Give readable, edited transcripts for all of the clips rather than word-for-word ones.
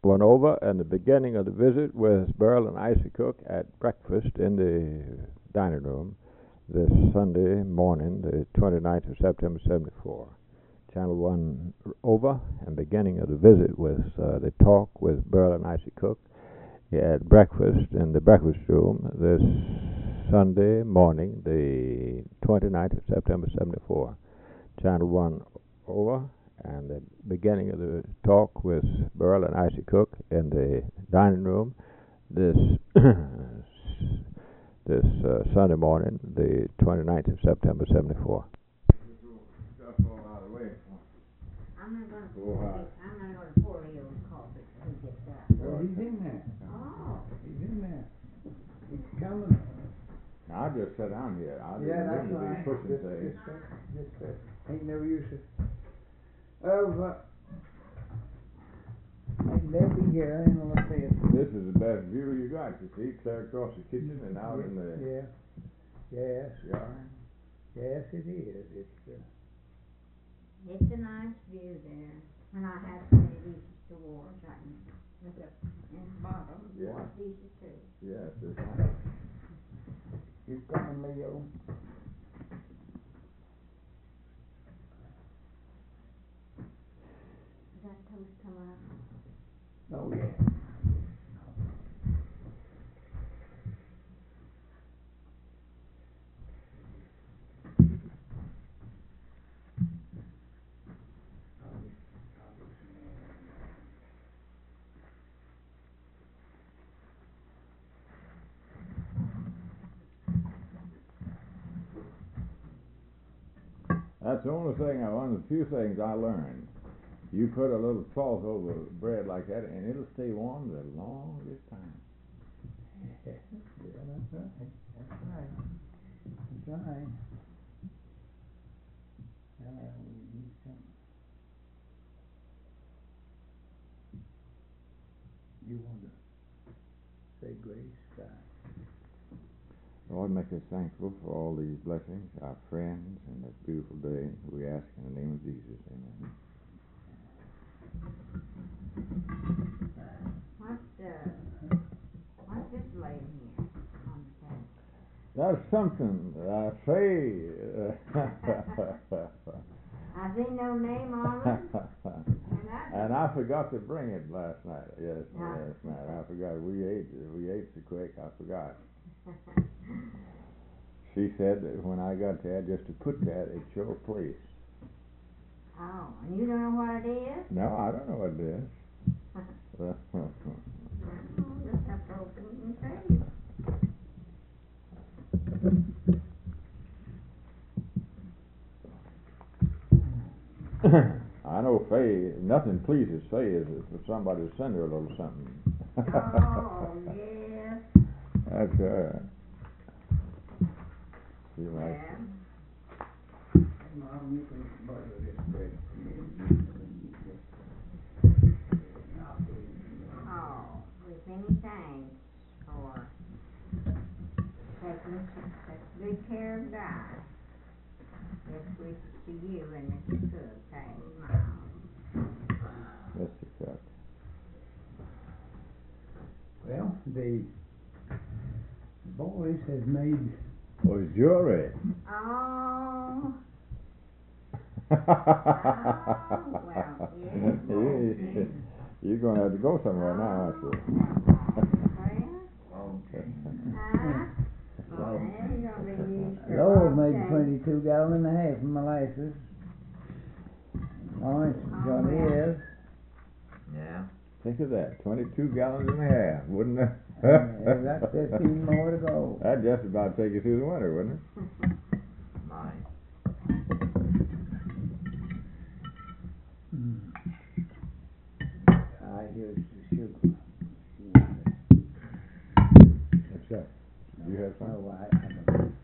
One over, and the beginning of the visit with Burl and Isaac Cook at breakfast in the dining room this Sunday morning, the 29th of September, 74. Channel 1 over, and beginning of the visit with the talk with Burl and Isaac Cook at breakfast in the breakfast room this Sunday morning, the 29th of September, 74. Channel 1 over, and the beginning of the talk with Burl and Isaac Cook in the dining room this Sunday morning, the 29th of September, 74. I'm not going to pour Leo's coffee till he gets out. Oh, he's in there. Oh. He's in there. He's coming. I just sat down here. I Yeah, didn't that's mean to be right. pushing things. Just ain't no use of they'll be here in a little bit. This is the best view you got. You see, clear across the kitchen and out in the Yes. yard. Yes, it is. It's a nice view there. When I have to pay these awards, I can look up in the bottom. Yeah. What these are too. Yes, it's nice. You coming, Leo? Does that toast come up? Oh, yeah. That's the only thing, one of the few things I learned. You put a little cloth over bread like that, and it'll stay warm the longest time. Yeah, that's right. That's right. That's right. We need some. You want to say grace, God? Lord, make us thankful for all these blessings, our friends, and this beautiful day. We ask in the name of Jesus. Amen. What's this laying here on the table? That's something that I say. I see no name on it. And I forgot to bring it last night. Yes, Yeah. last night. I forgot. We ate so quick, I forgot. She said that when I got there, just to put that at your place. Oh, and you don't know what it is? No, I don't know what it is. Just have to open it and say it. I know Faye, nothing pleases Faye is for somebody to send her a little something. Oh, yes. That's her. She likes Yeah. Mom, you can borrow this bread from me. Oh, with many thanks for taking such good care of God. Best wishes to you and Mr. Cook, Patty Miles. Mr. Cook. Well, the boys have made. Oh, jewelry. Oh. Well, You're going to have to go somewhere now, aren't you? Lowell made 22 gallons and a half of molasses. Lawrence got his. Yeah. Think of that, 22 gallons and a half, wouldn't it? And that's 15 more to go. That'd just about take you through the winter, wouldn't it? Nice. Here's the sugar. What's that? Do you have some? Oh, I don't.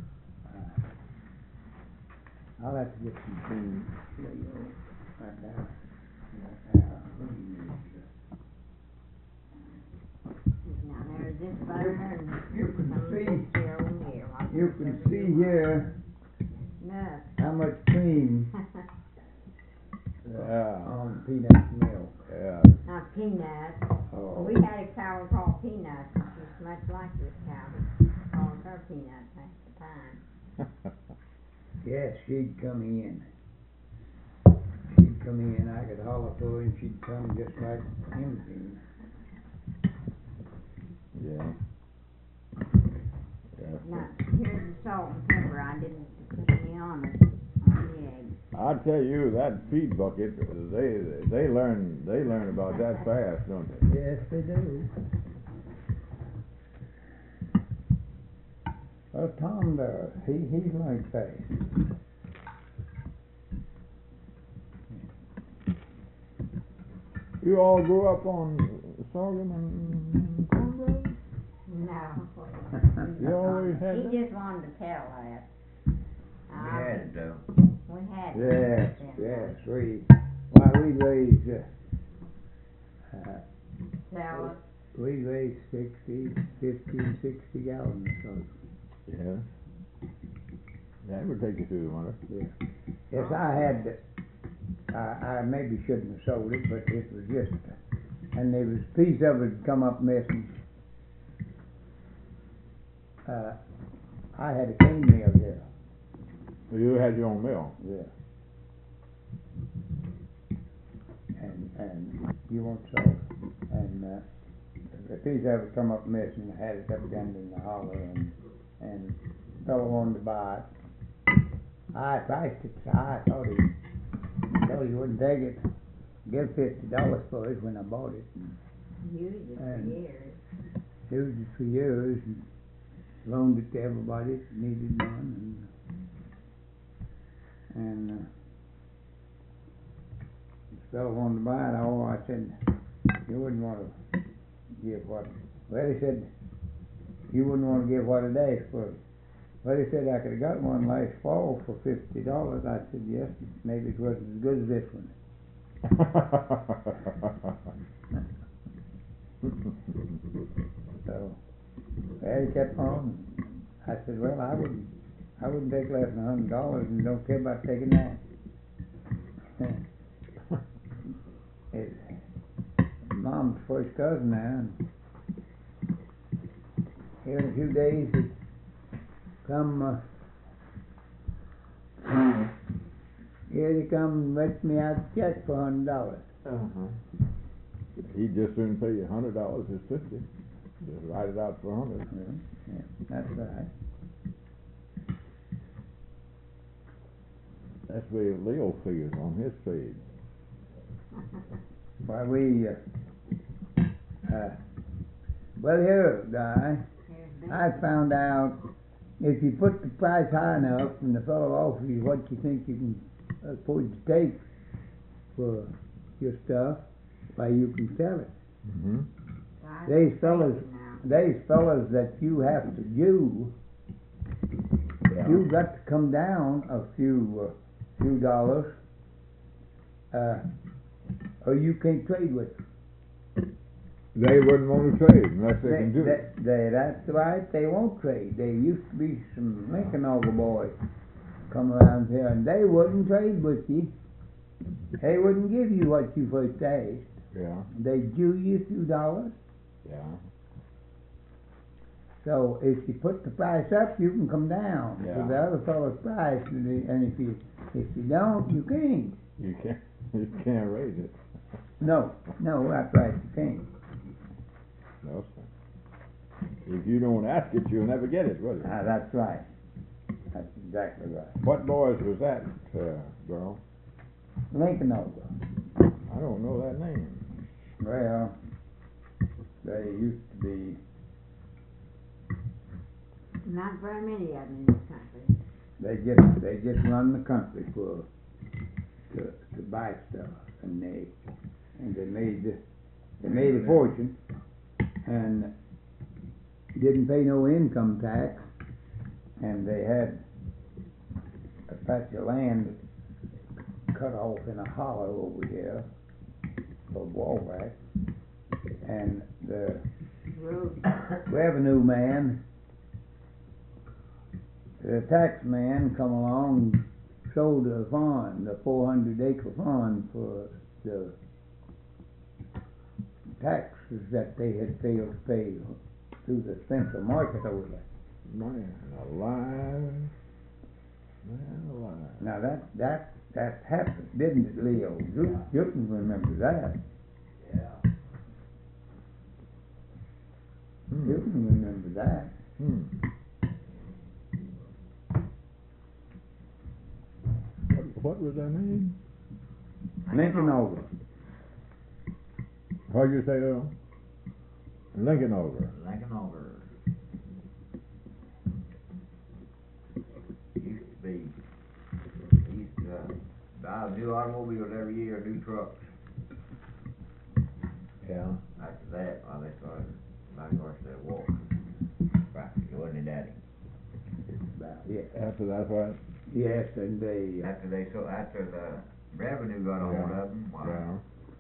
I'll have to get some food. Right now. now there's this butter and You can some of see. this here over here. You can see here Nuts. how much cream Yeah. on peanut milk. Yeah. Not Peanuts. Oh, We had a cow called Peanuts, and she's much like this cow. Called her Peanuts half the time. yes, she'd come in. She'd come in, I could holler for her, and she'd come just like anything. Yeah. Yeah. Now, here's the salt and pepper. I didn't put any on it, on the egg. I tell you, that feed bucket, they learn about that fast, don't they? Yes, they do. Well, Tom does. He's like fast. You all grew up on sorghum and cornbread? No. You always had He that? just wanted to tell that. Yes, We had yes, it. yes. We raised, Salad. we raised 50 and 60 gallons of Yeah. That would take you through the winter. yeah. Yes, I maybe shouldn't have sold it, but it was just, and there was a piece of it come up missing. I had a cane mill here. You had your own mill. Yeah. And you won't sell it. And a piece of it come up missing. I had it up down in the hollow, and fellow wanted to buy it. I priced it so high, I thought he wouldn't take it. Give $50 for it when I bought it. Used it for And- years. Used it for years and loaned it to everybody that needed one. And this fellow wanted to buy it. Oh, I said, you wouldn't want to give what? Well, he said, you wouldn't want to give what a day for it. Well, he said, I could have got one last fall for $50. I said, yes, maybe it wasn't as good as this one. So, well, he kept on. I said, well, I wouldn't take less than $100 and don't care about taking that. It's Mom's first cousin now, and here in a few days he come, here he come and writes me out a check for $100. He'd just soon pay you $100 is 50. Just write it out for 100. Yeah, that's right. That's the way Leo figures on his trade. Why well here, Di, I found out if you put the price high enough and the fellow offers you what you think you can afford to take for your stuff, why you can sell it. Mm-hmm. These fellas that you have to do, you got to come down a few dollars, or you can't trade with them. They wouldn't want to trade unless they can do it. That's right, they won't trade. There used to be some Lincoln boys come around here, and they wouldn't trade with you. They wouldn't give you what you first asked. Yeah, They'd due you a few dollars. yeah. So if you put the price up, you can come down Yeah. to the other fellow's price, and if you don't, you can't. You can't raise it. No, that's right, you can't. No, sir. If you don't ask it, you'll never get it, will you? That's right. That's exactly right. What boys was that, girl? Lincoln I don't know that name. Well, they used to be. Not very many of them in this country. They just run the country to buy stuff, and they made a fortune, and didn't pay no income tax, and they had a patch of land cut off in a hollow over here for Walbeck, and the revenue man, the tax man come along, sold the farm, the 400-acre farm for the taxes that they had failed to pay through the Central Market over there. Man alive. Man alive. Now that happened, didn't it, Leo? You can remember that. Yeah. You can remember that. What was that name? Lincoln over. What did you say, Earl? Lincoln over. Lincoln over. Used to be, used to buy new automobiles every year, new trucks. Yeah. After that, well, they started, my gosh, that walk. Practically, wasn't it, Daddy? Yeah. After that, what? Yes, and they. After the revenue got a hold of them, wow, Yeah.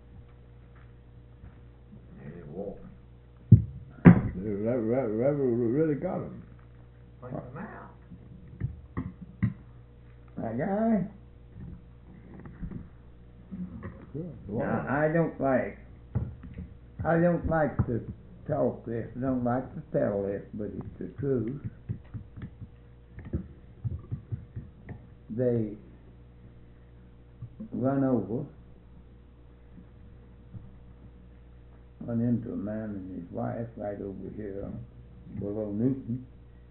they just walked. The revenue really got them. Point them out. That guy. Good. Now, I don't like to talk this, I don't like to tell this, but it's the truth. They run into a man and his wife right over here below Newton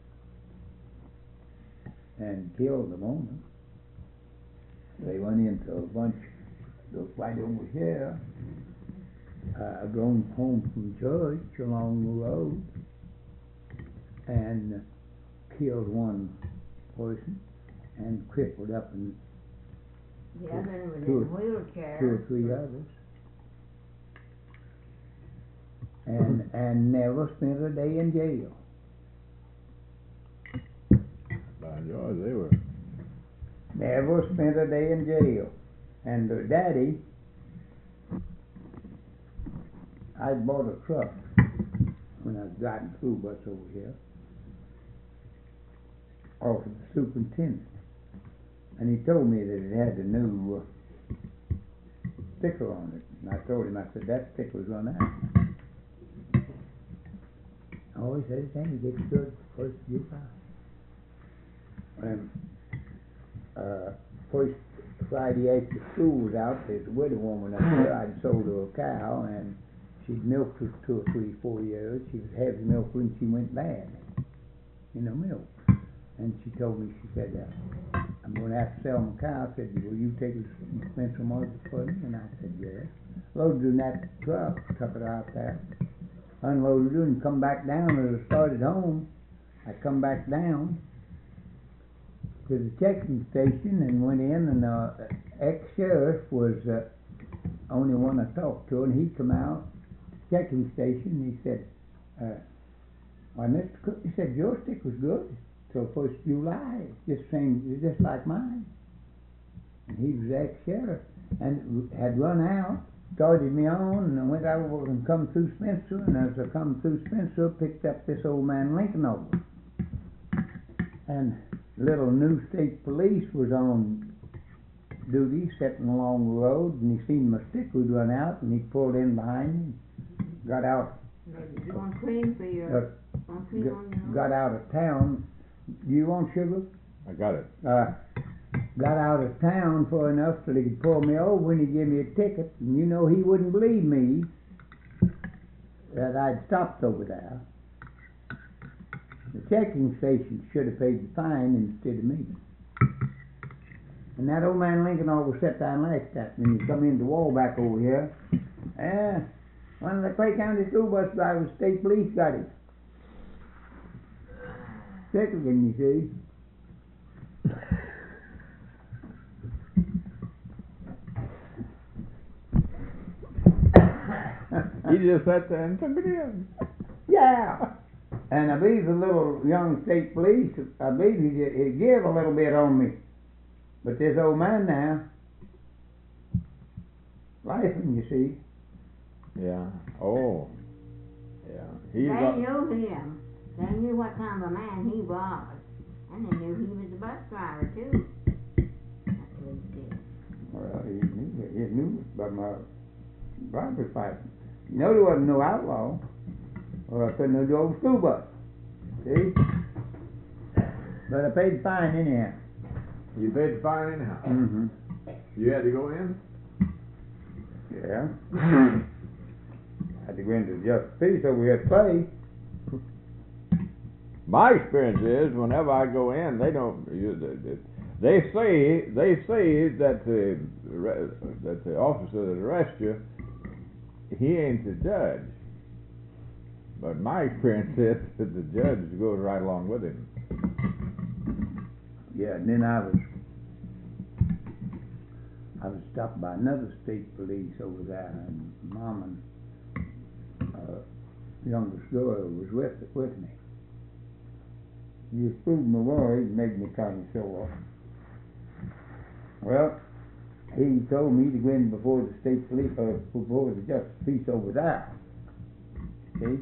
and killed them on them. They went into a bunch right over here, going home from church along the road, and killed one person and crippled up in The other one was Two in a wheelchair. 2 or 3 others, and never spent a day in jail. By George, they were. Never spent a day in jail. And their daddy, I bought a truck when I was driving through bus over here, off of the superintendent. And he told me that it had a new sticker on it. And I told him, I said, that sticker's run out. Oh, he said, it ain't, it gets good first of July. And first Friday after school was out, there's a widow woman up there. I'd sold her a cow, and she'd milked her 2 or 3, 4 years. She was heavy milker, and she went bad in her milk. And she told me, she said, I'm going to have to sell my cow. I said, will you take it to Spencer Market for me? And I said, yes. Loaded her in that truck, took her out there, unloaded her, and come back down. As I started home, I come back down to the checking station and went in, and the ex-sheriff was the only one I talked to, and he come out to the checking station, and he said, why, Mr. Cook, he said, your stick was good till 1st of July, it's just like mine. And he was ex-sheriff, and had run out, started me on, and I went over and come through Spencer, and as I come through Spencer, picked up this old man Lincoln over. And little new state police was on duty, sitting along the road, and he seen my stick would run out, and he pulled in behind me, got out, You want cream for your, want cream on your? got out of town. Do you want sugar? I got it. Got out of town for enough so he could pull me over and he gave me a ticket, and you know he wouldn't believe me that I'd stopped over there. The checking station should have paid the fine instead of me. And that old man Lincoln always sat down and laughed at me when he come in the wall back over here. One of the Clay County school bus drivers, state police got him. Second, you see. He just sat there and took it in. Yeah. And I believe the little young state police, I believe he give a little bit on me. But this old man now, laughing, you see. Yeah. Oh. Yeah. They knew him. They knew what kind of a man he was. And they knew he was a bus driver too. That police did. Well, he knew by my driver's license. You know there wasn't no outlaw, or I couldn't have drove a school bus. See? But I paid the fine anyhow. You paid the fine anyhow. Mm-hmm. You had to go in? Yeah. Had to go into the justice peace, so we had to pay. My experience is, whenever I go in, they don't. They say that the officer that arrests you, he ain't the judge. But my experience is that the judge goes right along with him. Yeah, and then I was stopped by another state police over there, and Mom and youngest girl was with me. You proved my worry, it made me kind of show off. Well, he told me to go in before the state police, before the justice peace over there. See?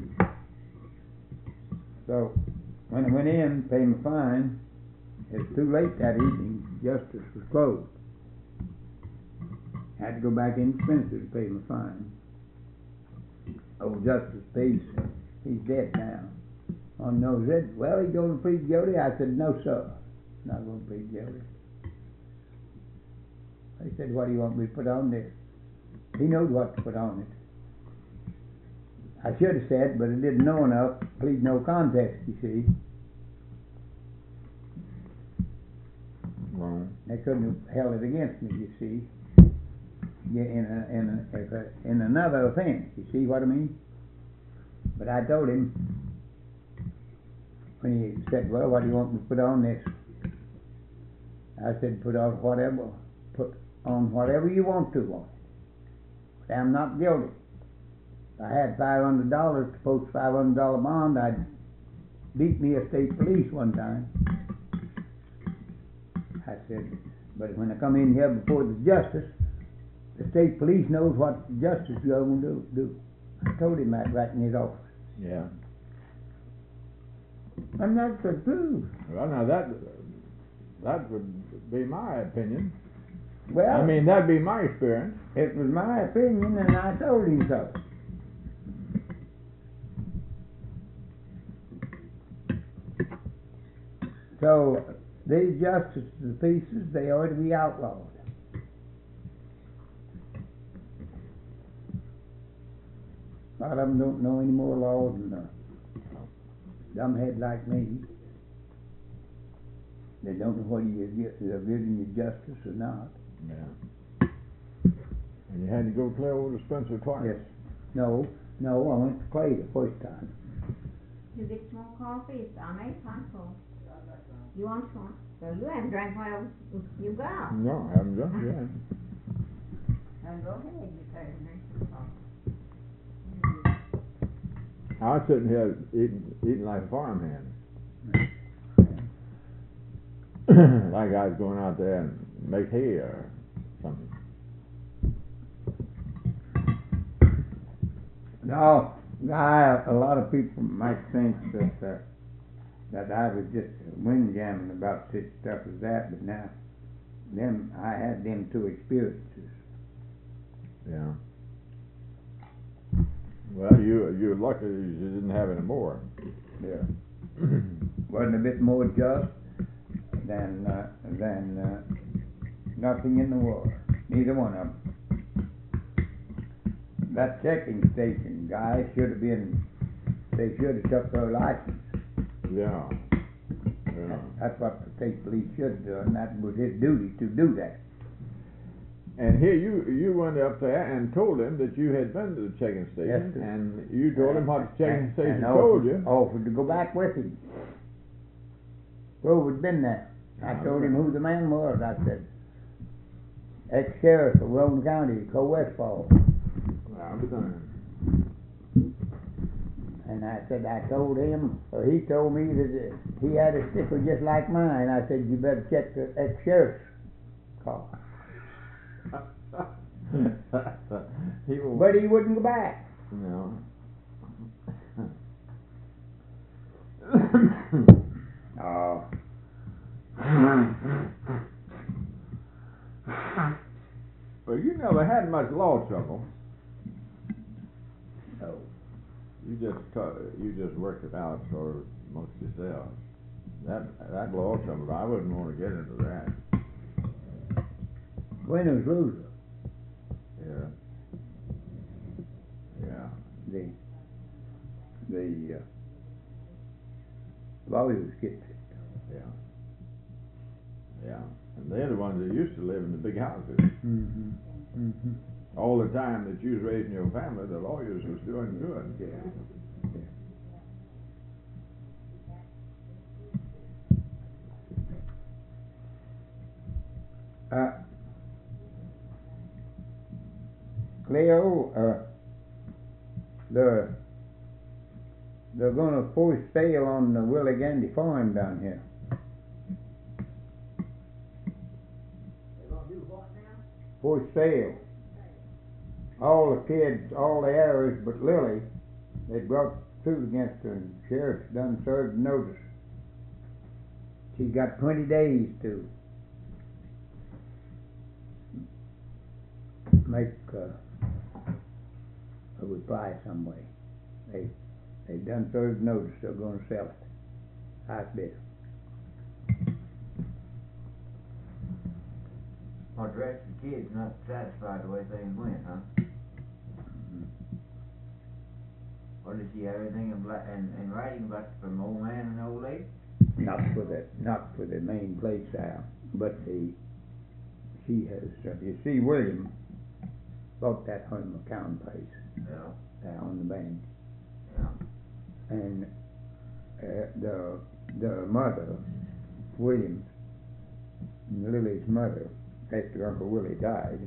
So, when I went in, paid my fine, it was too late that evening, justice was closed. Had to go back in Spencer to pay my fine. Old Justice Peace, he's dead now. On those said, well, he going to plead guilty? I said, no, sir, not going to plead guilty. They said, what do you want me to put on there? He knows what to put on it. I should have said, but I didn't know enough, plead no contest, you see. Well, They couldn't have held it against me, you see. Yeah, in another offense, you see what I mean? But I told him, when he said, well, what do you want me to put on this? I said, put on whatever you want to on it. But I'm not guilty. If I had $500 to post $500 bond, I'd beat me a state police one time. I said, but when I come in here before the justice, the state police knows what the justice is going to do. I told him that right in his office. yeah. And that's the truth. Well, now that would be my opinion. Well, I mean, that'd be my experience. it was my opinion, and I told him so. So, these justices of the pieces, they ought to be outlawed. A lot of them don't know any more laws than a dumbhead like me. They don't know whether you're giving you justice or not. Yeah. And you had to go clear over to Spencer twice. Yes. No, I went to Clay the first time. You get some more coffee? I made one for you. Want some? Well, you haven't drank while you got. No, I haven't done it yet. Well, go ahead, you better drink some coffee. I was sitting here eating like a farmhand. Like I was going out there and make hay or something. No, a lot of people might think that I was just windjamming about such stuff as that, but now, I had them two experiences. Yeah. Well, you're lucky you didn't have any more. Yeah. Wasn't a bit more just than nothing in the world. Neither one of them. That checking station guy should have been. They should have took their license. Yeah. Yeah. That's what the state police should do, and that was his duty to do that. And here you went up there and told him that you had been to the checking station, Yes, sir. and you told him what the checking station and told you. offered to go back with him. Who had been there? I told him who the man was. I said, ex-sheriff of Roane County, Co Westfall. I'll be done. And I said, I told him, or he told me that he had a sticker just like mine. I said, you better check the ex-sheriff's car. But he wouldn't go back. No. Oh. Well, you never had much law trouble. No. You just worked it out sort of most yourself. That law something, I wouldn't want to get into that. Winners losers. Yeah. Yeah. The lawyers get it. Yeah. Yeah. And they're the ones that used to live in the big houses. Mm-hmm. Mm-hmm. All the time that you was raising your family, the lawyers was doing good. Yeah. Leo, they're gonna force sale on the Willie Gandy farm down here. They're gonna do what now? Force sale. All the kids, all the heirs but Lily, they brought suit against her and sheriff's done served notice. She's got 20 days to make a reply some way. They've done served notice, they're gonna sell it. Highest bidder. What, the rest of the kids not satisfied the way things went, huh? Or did she have anything in writing about from old man and old lady? Not for the main place there, but she has, you see, William bought that home account place Yeah. there on the bank, Yeah. and the mother, Williams, Lily's mother, after Uncle Willie died,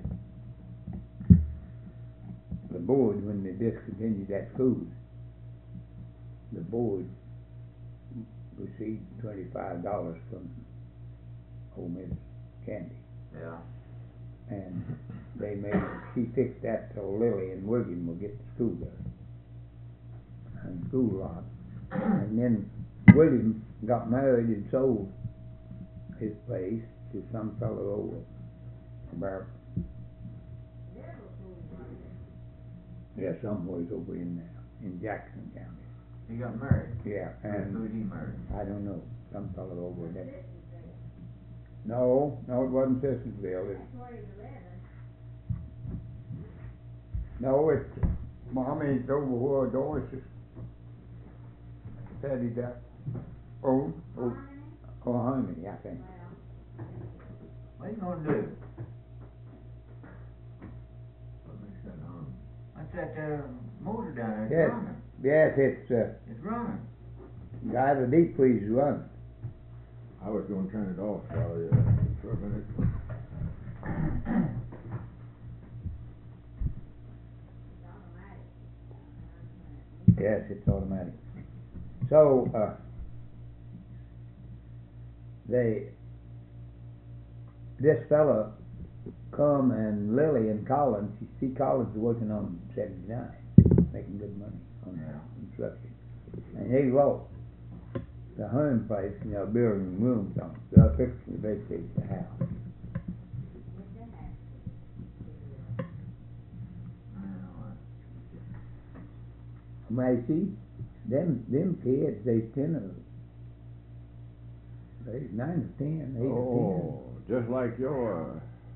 the board, when they discontinued that food, the board received $25 from old Miss Candy, Yeah. and she fixed that so Lily and William will get the school done and school lot, and then William got married and sold his place to some fellow over about somewhere over in Jackson County. He got married. Yeah, Who and he married? I don't know, some fellow over there. No, it wasn't Sissonsville. No, it's Mommy, it's over where Doris is headed up. Oh, Harmony, I think. What you gonna do? That's that motor down there, it's running. Yes, It's running. got a deep freeze running. I was going to turn it off for a minute. Yes, it's automatic. So, this fella come and Lily and Collins, you see Collins is working on 79, making good money on construction. And he wrote the home place, building rooms on it. So I fixed to vacate the house. Macy, them kids, they 10 of them. They 9 or 10, 8 or 10. Just like your.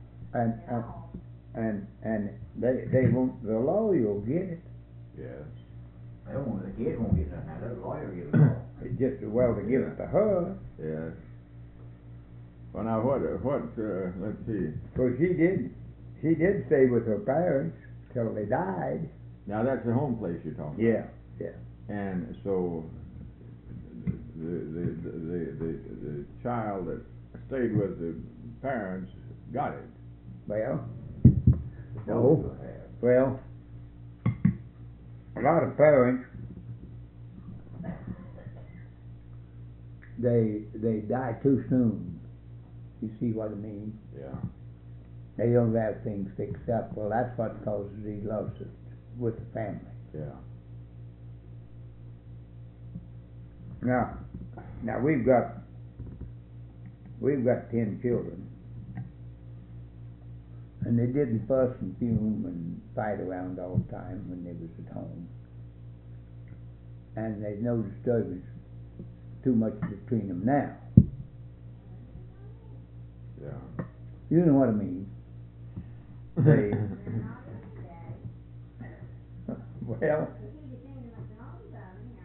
And they won't. The lawyer will get it. Yes. The kid won't get nothing. Now, the lawyer will get it all. It's just as well to give it to her. Yes. Well, now what? Let's see. So she did stay with her parents till they died. Now that's the home place you're talking about. Yeah. And so the child that stayed with the parents got it. Well, a lot of parents, they die too soon. You see what I mean? Yeah. They don't have things fixed up. Well, that's what causes these lawsuits with the family. Yeah. Now we've got 10 children, and they didn't fuss and fume and fight around all the time when they was at home. and there's no disturbance too much between them now. Yeah. You know what I mean? They, They're not every day. well, You keep it thinking of the homecoming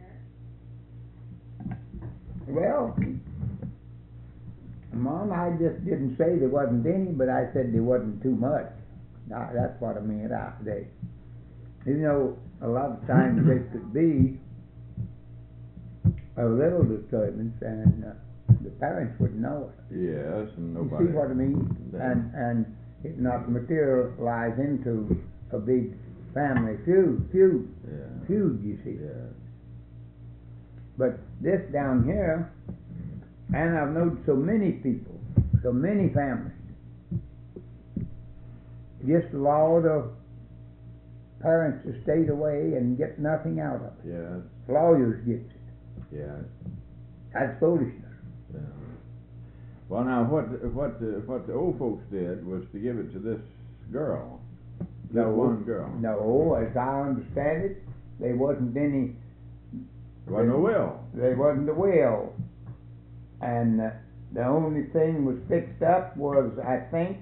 out there. well, Mom, I just didn't say there wasn't any, but I said there wasn't too much. That's what I mean. You know, a lot of times there could be a little disturbance, and the parents would know it. Yes, and You nobody. see what I mean? Then- And it not materialize into a big family feud, Yeah. you see. Yeah. But this down here, and I've known so many people, so many families, just allow the parents to stay away and get nothing out of it. Yes. Lawyers get it. Yes. That's foolishness. Yeah. Well, now what the old folks did was to give it to this girl. This No. one girl. No, as I understand it, there wasn't any. There wasn't a will. There wasn't a will, and the only thing was fixed up was, I think,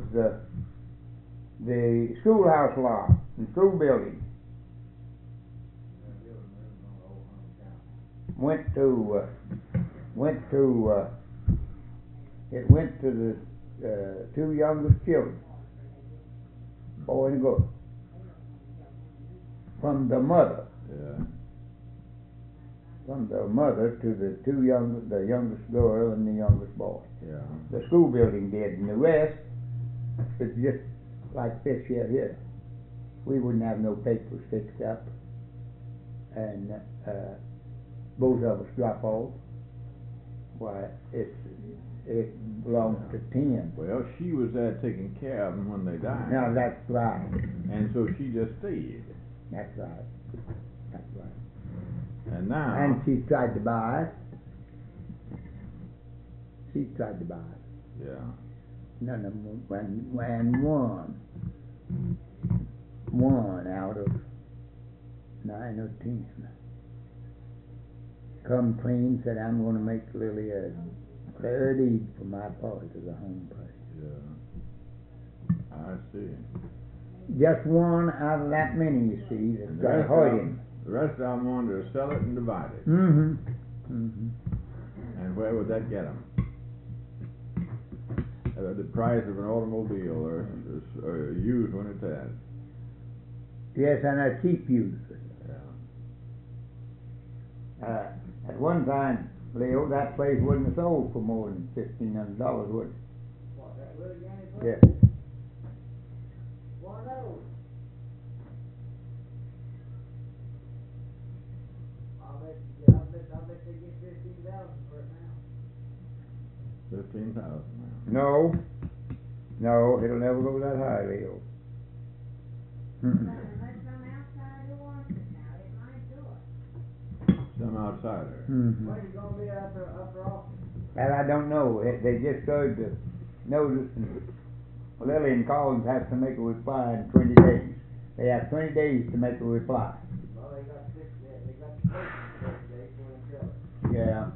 the schoolhouse lot and school building. It went to the two youngest children, boy and girl, from the mother. Yeah. From the mother to the youngest girl and the youngest boy. Yeah. The school building did, and the rest is just like this here. We wouldn't have no papers fixed up, and both of us drop off. Why, it belongs to 10. Well, she was there taking care of them when they died. Now that's right. And so she just stayed. That's right. That's right. And now. And she tried to buy it. She tried to buy it. Yeah. None of them won. One out of 9 or 10. Come clean, said, I'm going to make Lily a clear deed for my part of the home place. Yeah. I see. Just one out of that many, you see, that's And got to hurt him. the rest of them wanted to sell it and divide it. Mm-hmm. Mm-hmm. And where would that get them? The price of an automobile or used when it's at. Yes, and a cheap use. Yeah. At one time, Leo, that place wouldn't have sold for more than $1,500, would it? What, that little Yanny place? Yeah. One of those. I bet they get 15,000 for it now. 15,000 now. No, it'll never go that high, Leo. Mm-mm. Unless some outsider wants it now, it might do it. Some outsider. Mm-hmm. When's it gonna be after auction? And I don't know. They just started to notice, and Lily and Collins have to make a reply in 20 days. They have 20 days to make a reply. Well, they got the papers today for them to sell it. Yeah.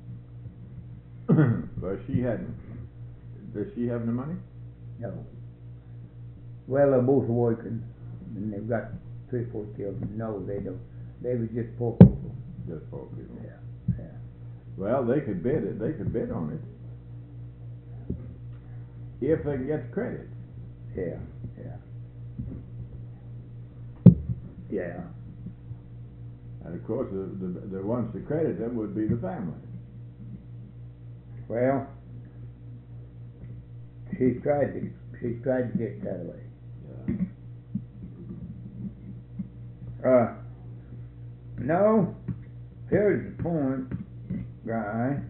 Well, she hadn't. Does she have the money? No. Well, they're both working, and they've got 3 or 4 children. No, they don't. They were just poor people. Just poor people. Yeah, yeah. Well, they could bid it. They could bid on it if they can get the credit. Yeah, yeah. Yeah. And of course, the ones to credit them would be the family. Well, she's tried to get that way. Yeah. No, here's the point, Guy.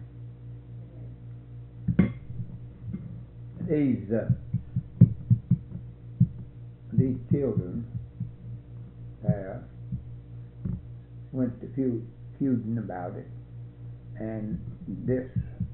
These children there went to feuding about it, and this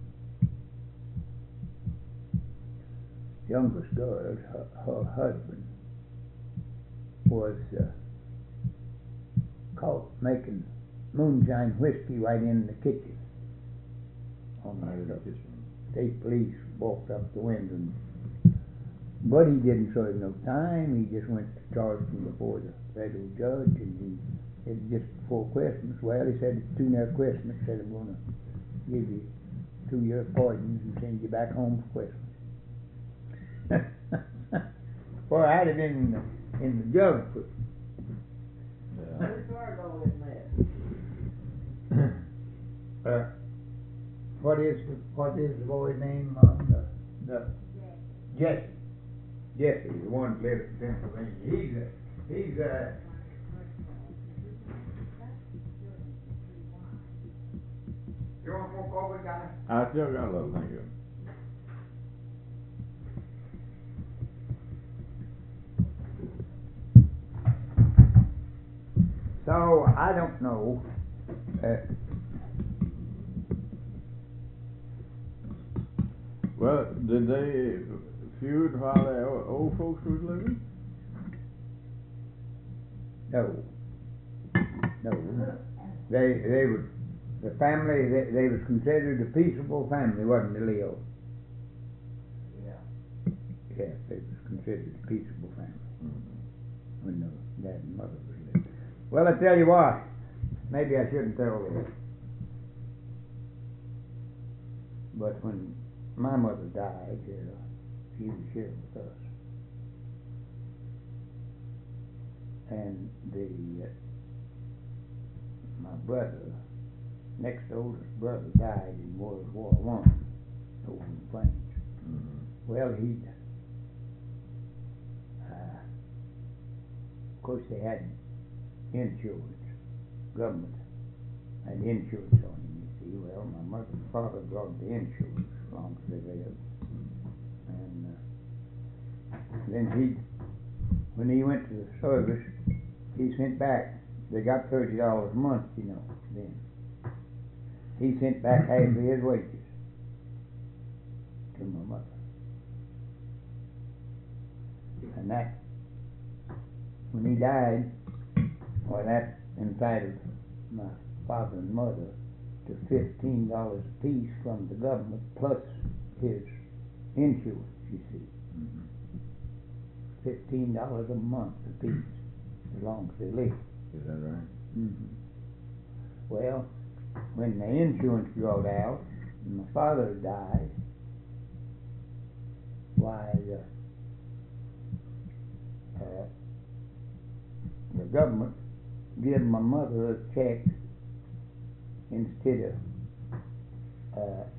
youngest girl, her husband, was caught making moonshine whiskey right in the kitchen. On Right in the the kitchen. state police walked up the window, but he didn't serve no time. He just went to charge him before the federal judge, and it just before Christmas. Well, he said it's too near Christmas. Said I'm gonna give you 2 years pardons and send you back home for Christmas. Boy, I'd have been in the jug for Yeah. Where started all this mess? what is the boy's name? The Jesse. Jesse, the one that lives in Pennsylvania. He's You want more coffee, guy? I still got a little, thank you. So I don't know. Well, did they feud while the old folks was living? No. They were the family. They was considered a peaceable family, wasn't they, Leo? Yeah. Yes, they was considered a peaceable family Mm-hmm. when the dad and mother was living. Well, I tell you what. Maybe I shouldn't tell this, but when my mother died, she was here with us, and my brother, next oldest brother, died in World War One over in the Plains. Mm-hmm. Well, of course, they had insurance, government had insurance on him. You see, well, my mother and father brought the insurance as long as they lived, and then when he went to the service, he sent back. They got $30 a month, you know. Then he sent back half of his wages to my mother, and that when he died, well, that entitled my father and mother to $15 a piece from the government plus his insurance. You see. Mm-hmm. $15 a month a piece, as long as they live. Is that right? Mm-hmm. Well, when the insurance got out, and my father died, why, the government gave my mother a check instead of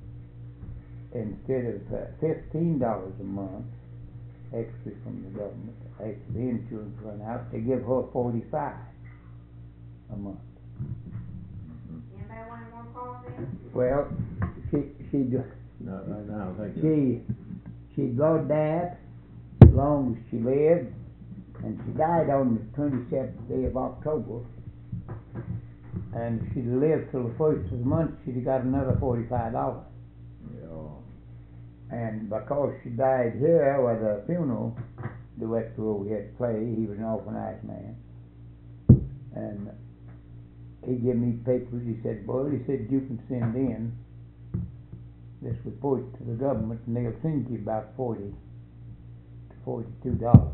$15 a month extra from the government. After the insurance run out, they give her $45 a month. Anybody want more coffee? Well, she Not right now, thank you. she got that as long as she lived, and she died on the 27th day of October. And if she'd lived till the first of the month, she'd have got another $45. Yeah. And because she died here, with the funeral director over here to play, he was an awful nice man. And he gave me papers. He said, "Boy," he said, "you can send in this report to the government, and they'll send you about $40 to $42,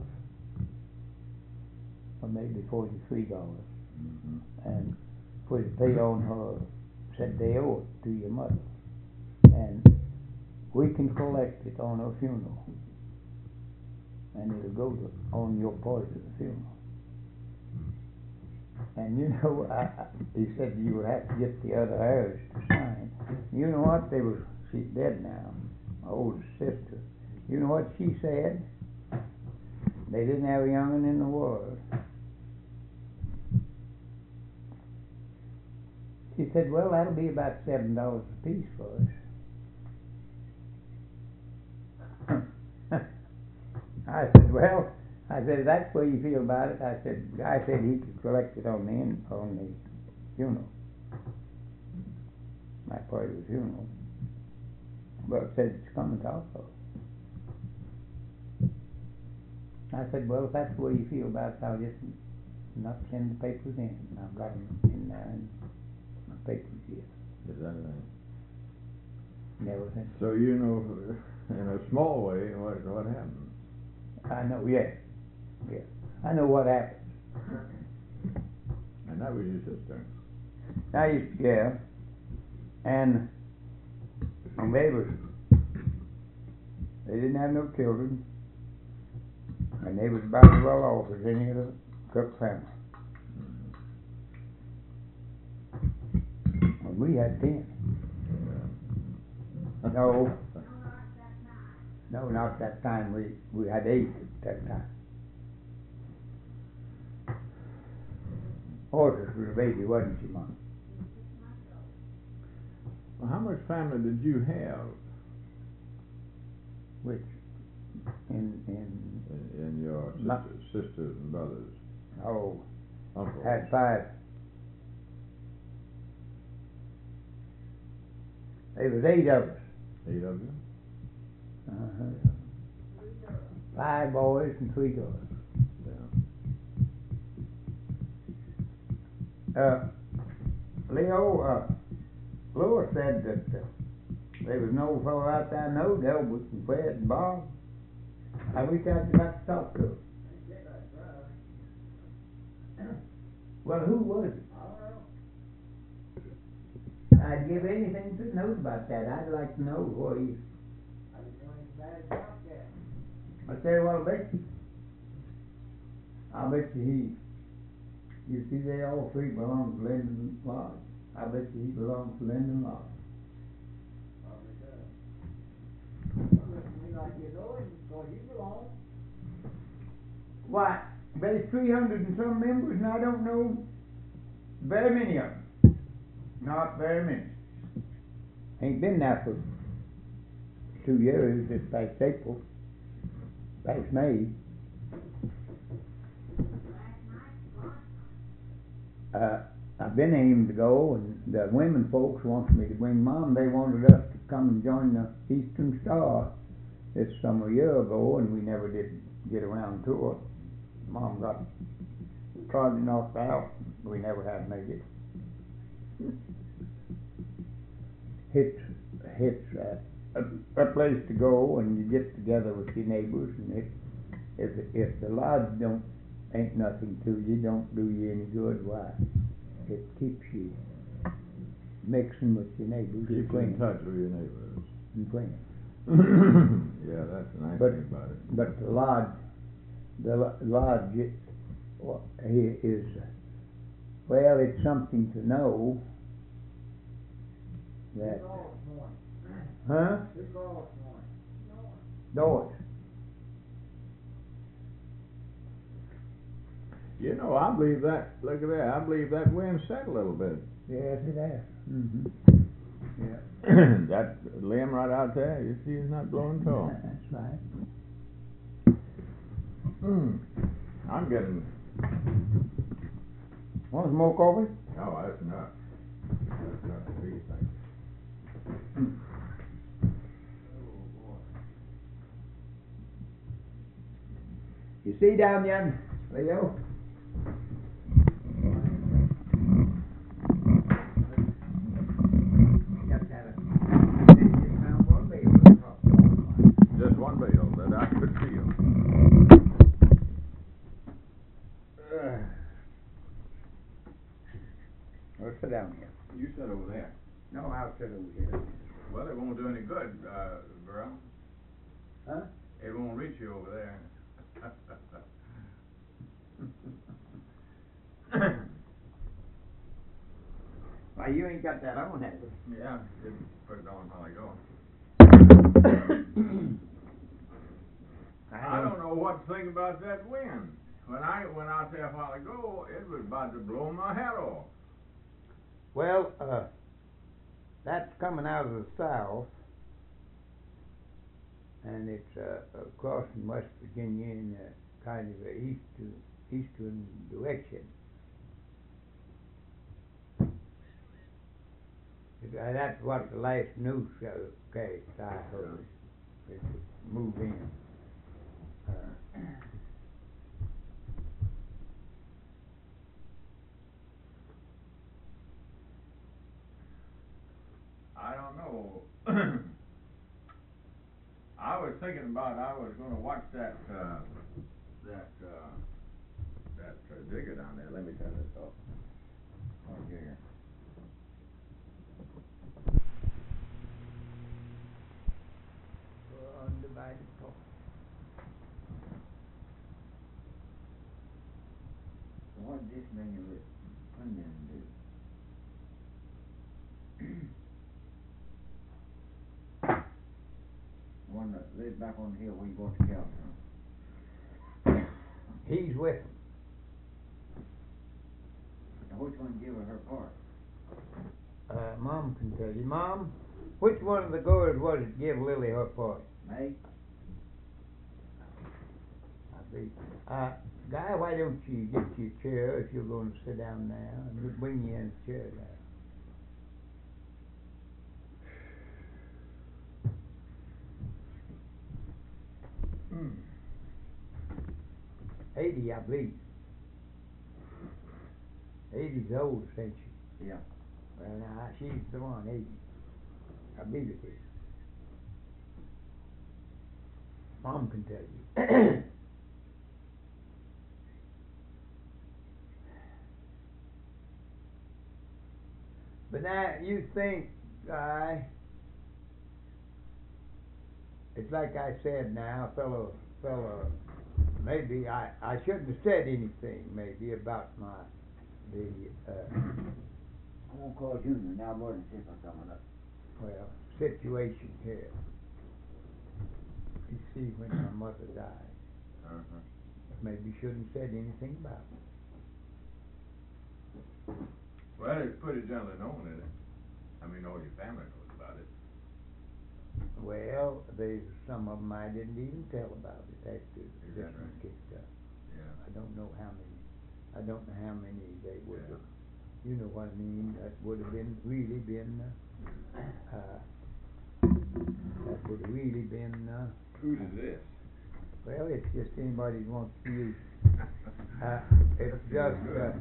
or maybe $43, Mm-hmm. and for to pay on her." Said they owe it to your mother, and we can collect it on her funeral, and it'll go on your part of the funeral. And you know, he said you would have to get the other heirs to sign. You know what? She's dead now, my oldest sister. You know what she said? They didn't have a young'un in the world. She said, "Well, that'll be about $7 a piece for us." I said, "Well," I said, "if that's the way you feel about it." I said, "The guy said he could collect it on the funeral, my part of the funeral, but said it's coming to also." I said, "Well, if that's the way you feel about it, I'll just not send the papers in, and I've got them in there in my papers here. Is that right? Never sent. So you know, in a small way, what happened? I know, yeah. I know what happened. And that was your sister. Now yeah, and they didn't have no children, and they was about as well off as any of the Cook family. And we had 10. No, not that time. We had 8 at that time. Horses was a baby, wasn't she, Mom? Well, how much family did you have Which in in your sisters and brothers? oh, Uncles? had 5. There was 8 of us. 8 of you? Uh-huh. 5 boys and 3 girls. Yeah. Leo, Lois said that there was no fellow out there knowed Elbert and Fred and Bob. I wish I'd got to talk to him. Well, who was it? I'd give anything to know about that. I'd like to know what he. I tell you what, I bet you you see they all 3 belong to Linden Lodge. I bet you he belongs to Linden Lodge. Why, there's 300 and some members, and I don't know very many of them. Not very many. Ain't been there for 2 years, this past April, past May. I've been aimed to go, and the women folks wanted me to bring Mom. They wanted us to come and join the Eastern Star this summer, a year ago, and we never did get around to it. Mom got trodden knocked out. We never had made it. It's a place to go, and you get together with your neighbors, and if the lodge ain't nothing to you, don't do you any good, why? It keeps you mixing with your neighbors. Keep in touch with your neighbors. And friends. Yeah, that's the nice But- thing about it. But the lodge is, well, it's something to know that, huh? Doors. You know, I believe that, look at that, I believe that wind set a little bit. Yes, it has. Mm-hmm. Yeah. That limb right out there, you see it's not blowing tall. That's right. I'm getting, Want some more coffee? oh, that's enough. That's enough, please, thank you. You see down there, Leo? Just one bale that I could feel. Let's sit down here. You sit over there. No, I'll sit over here. Well, it won't do any good, Burl. Huh? It won't reach you over there. Why, you ain't got that on, have you? Yeah, just put it on while I go. I don't know what to think about that wind. When I went out there a while ago, it was about to blow my head off. Well, that's coming out of the south, and it's crossing West Virginia in a kind of a eastern direction. That's what the last newscast I heard. It would move in. thinking about, I was gonna watch that digger down there. Let me turn this off. Oh, yeah. Undivided talk. What did this man with onion do? One that lives back on the hill where you bought the cow from. He's with them. Now which one give her part? Mom can tell you. Mom, which one of the girls was it give Lily her part? May? I see. Guy, why don't you get your chair if you're going to sit down now, and we'll bring you in a chair now. 80, I believe. 80's the oldest, ain't she? Yeah. Well, now, she's the one, 80. I believe it is. Mom can tell you. But now, you think, Guy, it's like I said now, fellow, maybe I shouldn't have said anything, maybe, about I won't call Junior now more than six or coming up. well, situation here. You see, when my mother died, Uh-huh. maybe shouldn't have said anything about it. Well, it's pretty generally known, isn't it? I mean, all your family knows about it. Well, there's some of them I didn't even tell about it after Is this that one right? kicked up. Yeah. I don't know how many. I don't know how many they would Yeah. have. You know what I mean? That would have been really been. That would have really been. Whose is this? Well, it's just anybody who wants to use. It's That's just. good.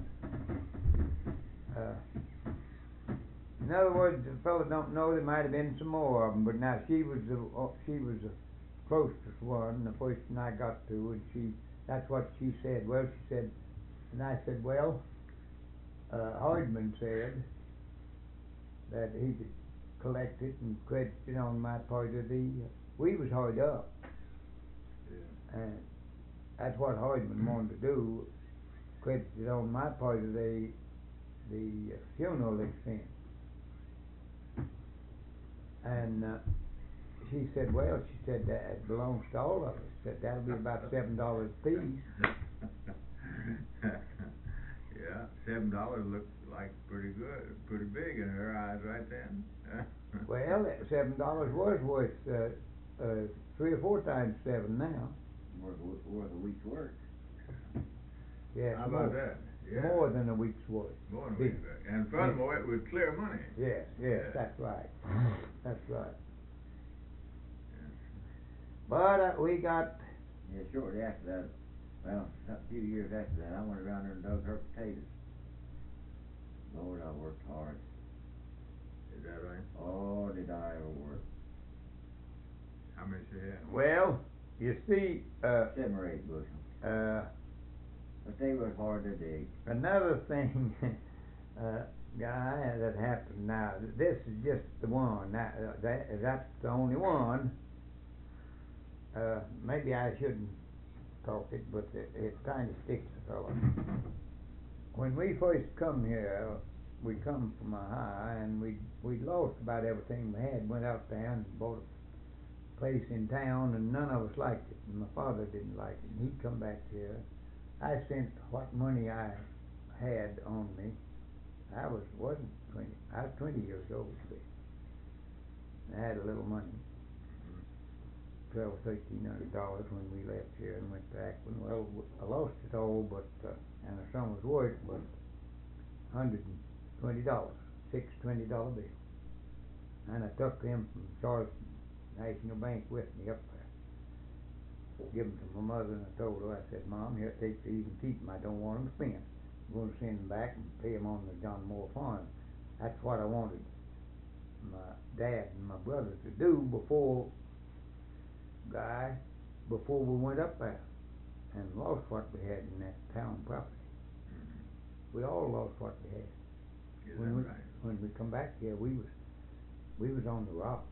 In other words, the fellow don't know there might have been some more of them, but now she was the closest one, the first one I got to, and that's what she said. Well, she said, and I said, well, Hardman said that he could collect it and credit it on my part of we was hard up, Yeah. and that's what Hardman wanted to do, credit it on my part of the funeral expense. And she said, well, that it belongs to all of us. Said that'll be about $7 a piece. Yeah, $7 looks like pretty good, pretty big in her eyes right then. Well, that $7 was worth 3 or 4 times 7 now. Worth a week's work. Yeah, How about that? Yeah. More than a week's worth. More than a week's work. And furthermore, it was clear money. Yes, Yeah. that's right. That's right. Yeah. But we got. Yeah, shortly after that, well, a few years after that, I went around there and dug her potatoes. Lord, I worked hard. Is that right? Oh, did I ever work. How many she had? Well, you see, 7 or 8 bushels. But they was hard to dig. another thing, Guy, that happened now. This is just the one. That's the only one. Maybe I shouldn't talk it, but it kind of sticks a fellow. When we first come here, we come from a high, and we lost about everything we had. Went out there and bought a place in town, and none of us liked it. And my father didn't like it, and he'd come back here. I sent what money I had on me. I wasn't 20. I was 20 years old then. I had a little money, $1,200-$1,300 when we left here and went to Akron. Well, I lost it all, but and the sum was worth, but $120, 6 $20 bills. And I took them from Charleston National Bank with me up there. Give them to my mother, and I told her, I said, Mom, here, take these and keep them. I don't want them spent. I'm going to send them back and pay them on the John Moore farm. That's what I wanted my dad and my brother to do before guy before we went up there and lost what we had in that town property. We all lost what we had. Is When that we, right? when we come back here, we was on the rock.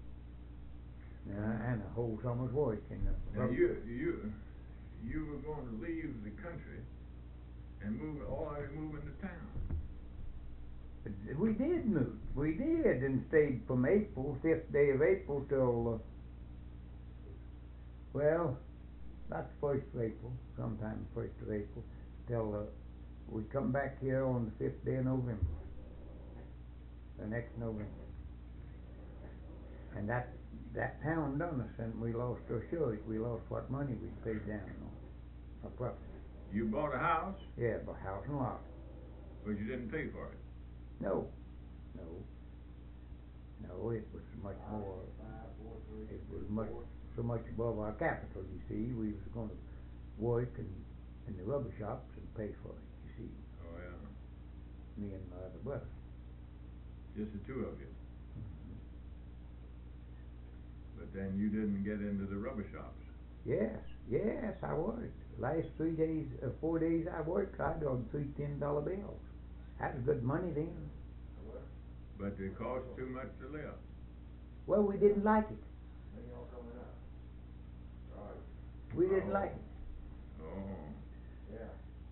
And a whole summer's work in the Now you were going to leave the country and move into town. We did move. We did, and stayed from April, 5th day of April till, well, not the 1st of April, sometime the 1st of April, till we come back here on the 5th day of November, the next November. And that town done us, and we lost our surety. We lost what money we paid down on our property. You bought a house, Yeah, but house and lot. but you didn't pay for it. No, it was much more, it was so much above our capital, you see. We was gonna work in the rubber shops and pay for it, you see, Oh yeah, me and my other brother. just the two of you. But then you didn't get into the rubber shops. Yes, I worked. Last 4 days I worked, I dug $3 $10 bills. That was good money then. But it cost too much to live. Well, we didn't like it. Then y'all coming up. Right. We didn't like it. Oh, Yeah.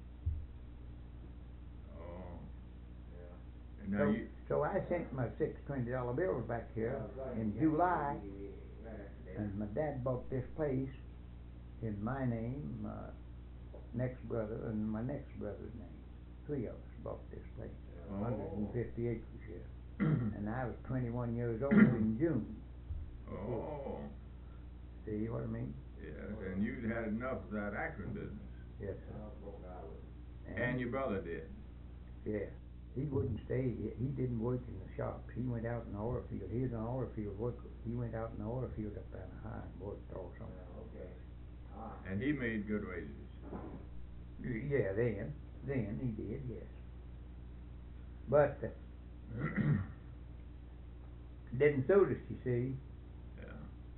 oh. Yeah. And now you, So I sent my $6 $20 bills back here in July, and my dad bought this place in my name, my next brother, and my next brother's name. 3 of us bought this place, Oh. 150 acres here. And I was 21 years old in June. oh, See what I mean? yes, and you'd had enough of that Akron business. Yes, sir. And your brother did. Yeah. He wouldn't stay. He didn't work in the shops. He went out in the oil field. He was an oil field worker. He went out in the oil field up there in the high and worked all summer. Okay. And he made good wages. Yeah, then he did, yes. But didn't suit us, you see. Yeah.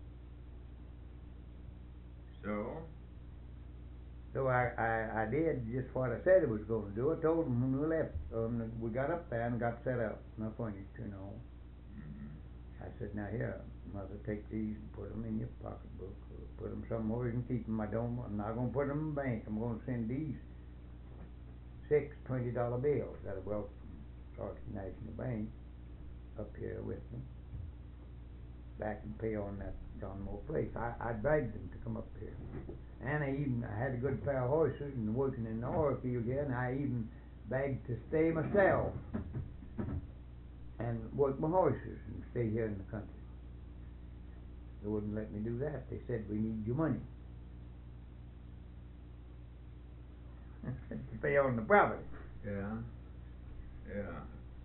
So, So I did just what I said I was going to do. I told him when we left, we got up there and got set up, no furniture and all. mhm. I said, now here, mother, take these and put them in your pocketbook, or put them somewhere you can keep them. I'm not going to put them in the bank. I'm going to send these 6 $20 bills that I brought from Sargent National Bank up here with me, back and pay on that John Moore place. I begged them to come up here. And I had a good pair of horses and working in the oil field here, and I even begged to stay myself and work my horses and stay here in the country. They wouldn't let me do that. They said, we need your money to pay on the property. Yeah. Yeah.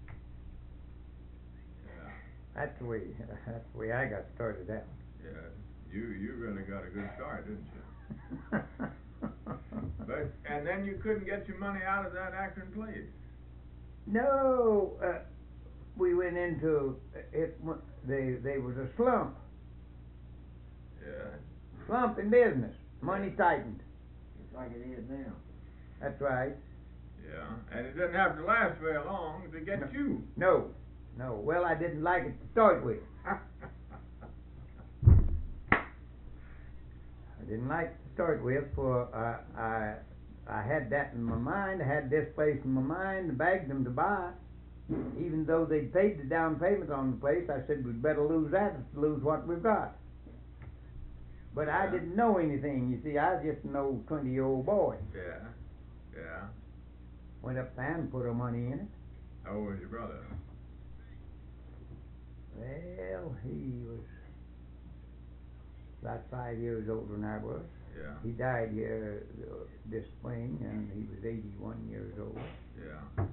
Yeah. That's the way I got started out. Yeah. You really got a good start, didn't you? But, and then you couldn't get your money out of that Akron place. No, we went into it. They was a slump in business. Money tightened. Just like it is now. That's right. Yeah. And it didn't have to last very long to get you. No. Well, I didn't like it to start with. I didn't like it to start with, for I had that in my mind. I had this place in my mind. I begged them to buy it. Even though they paid the down payment on the place, I said we'd better lose that than to lose what we've got. But I didn't know anything, you see. I was just an old 20-year-old boy. Yeah. Went up there and put our money in it. How old was your brother? Well, he was about 5 years older than I was. Yeah. He died here this spring, and he was 81 years old. Yeah.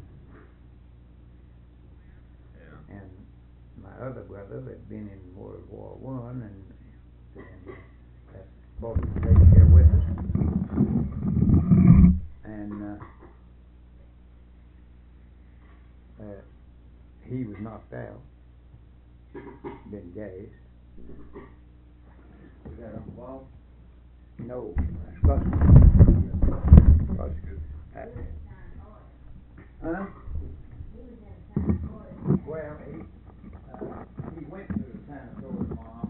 Yeah. And my other brother had been in World War One, and that both stayed here with us. And he was knocked out, been gassed. Is that Uncle Bob? No, that's Gus. Gus. Huh? Well, he went to the sanatorium, Mom,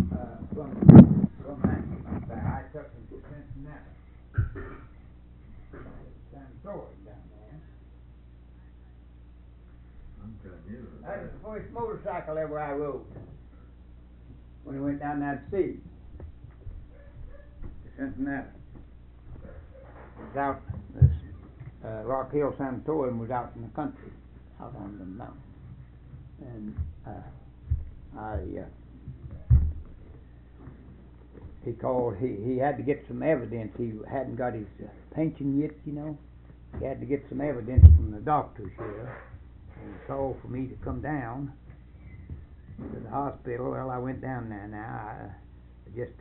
from that. I took him to Cincinnati. Sanatorium down there. I'm telling you. That was the first motorcycle ever I rode. When he went down that sea. To Cincinnati. It was out, this Rock Hill Sanatorium was out in the country, out on the mountain. And he called, he had to get some evidence. He hadn't got his pension yet, you know. He had to get some evidence from the doctors here. And he called for me to come down to the hospital. Well, I went down there now. I just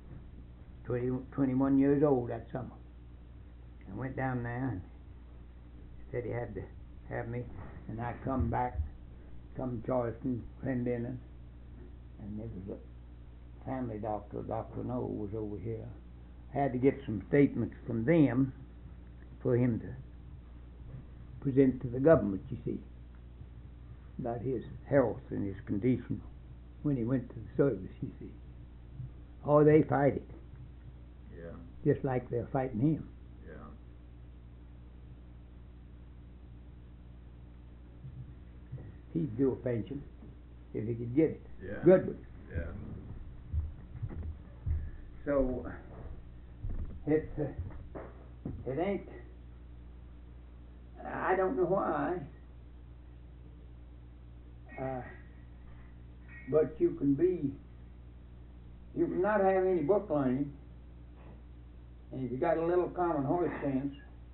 21 years old that summer. I went down there and said he had to have me. And I come back, come to Charleston, Clendenin, and there was a family doctor, Dr. Noel, was over here. I had to get some statements from them for him to present to the government, you see, about his health and his condition when he went to the service, you see. Oh, they fight it. Yeah. Just like they're fighting him. Yeah. He'd do a pension if he could get it. Yeah. Good one. Yeah. So it ain't. I don't know why, but you can not have any book learning, and if you got a little common horse sense,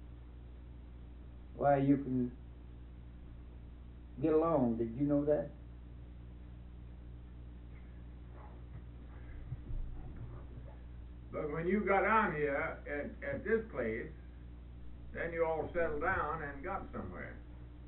why you can get along. Did you know that? But when you got on here at this place, then you all settled down and got somewhere.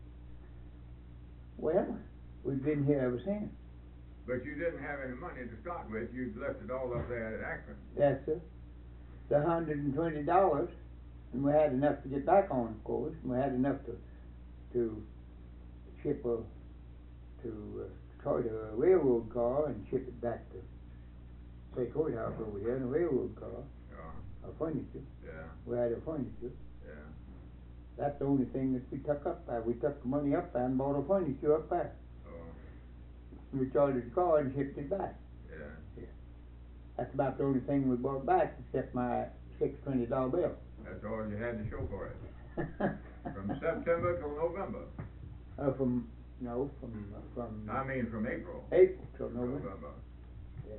Well, we've been here ever since. But you didn't have any money to start with. You left it all up there at Akron. That's it. The $120, and we had enough to get back on, of course. And we had enough to ship to Detroit a railroad car and ship it back to State Courthouse over here in a railroad car. Yeah. Our furniture. Yeah. We had our furniture. Yeah. That's the only thing that we took up there. We took the money up there and bought our furniture up there. Oh. We chartered the car and shipped it back. Yeah. That's about the only thing we brought back, except my $620 bill. That's all you had to show for it. From September till November. From I mean from April. April till November. Yeah.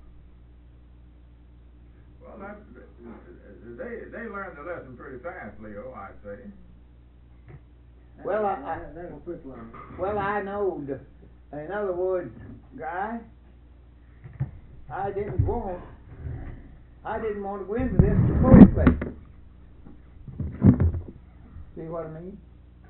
Well, they learned the lesson pretty fast, Leo, I'd say. Well, That's a quick line. well, I know. In other words, Guy, I didn't want to go into this in the first place. See what I mean?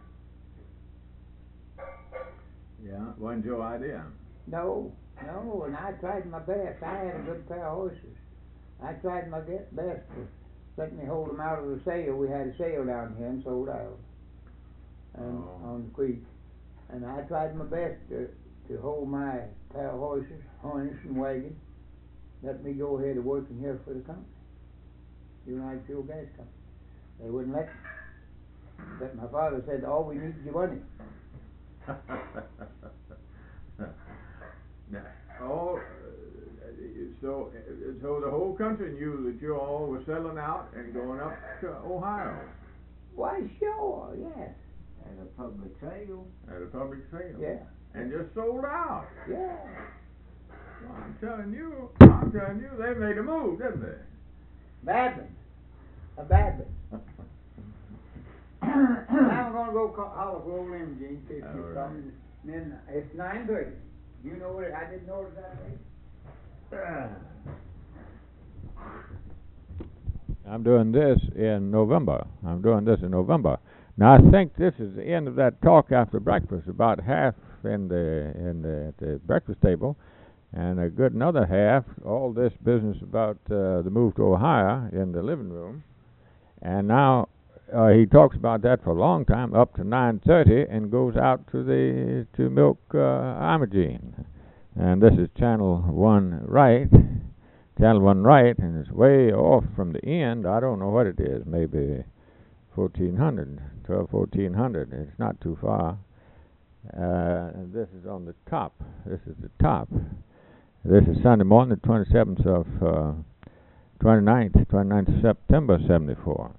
Yeah, wasn't your idea. No, and I tried my best. I had a good pair of horses. I tried my best to let me hold them out of the sale. We had a sale down here and sold out and on the creek. And I tried my best to hold my pair of horses, harness and wagon. Let me go ahead and work in here for the company, United Fuel Gas Company. They wouldn't let me. But my father said, all we need is your money. So the whole country knew that you all were selling out and going up to Ohio. Why, sure, yes. At a public sale. At a public sale. Yeah, And just sold out. yeah. Well, I'm telling you, they made a move, didn't they? Bad one. A bad one. Now I'm going to go holler for old Imogene, see if All she's right. coming. Then it's 9:30. You know it? I didn't know it that late. I'm doing this in November. Now I think this is the end of that talk after breakfast. About half at the breakfast table, And a good another half, all this business about the move to Ohio in the living room. And now he talks about that for a long time, up to 9:30, and goes out to milk Imogene. And this is channel 1 right, and it's way off from the end. I don't know what it is, maybe 1400. It's not too far. And this is on the top. This is the top. This is Sunday morning, the 27th of 29th of September 74.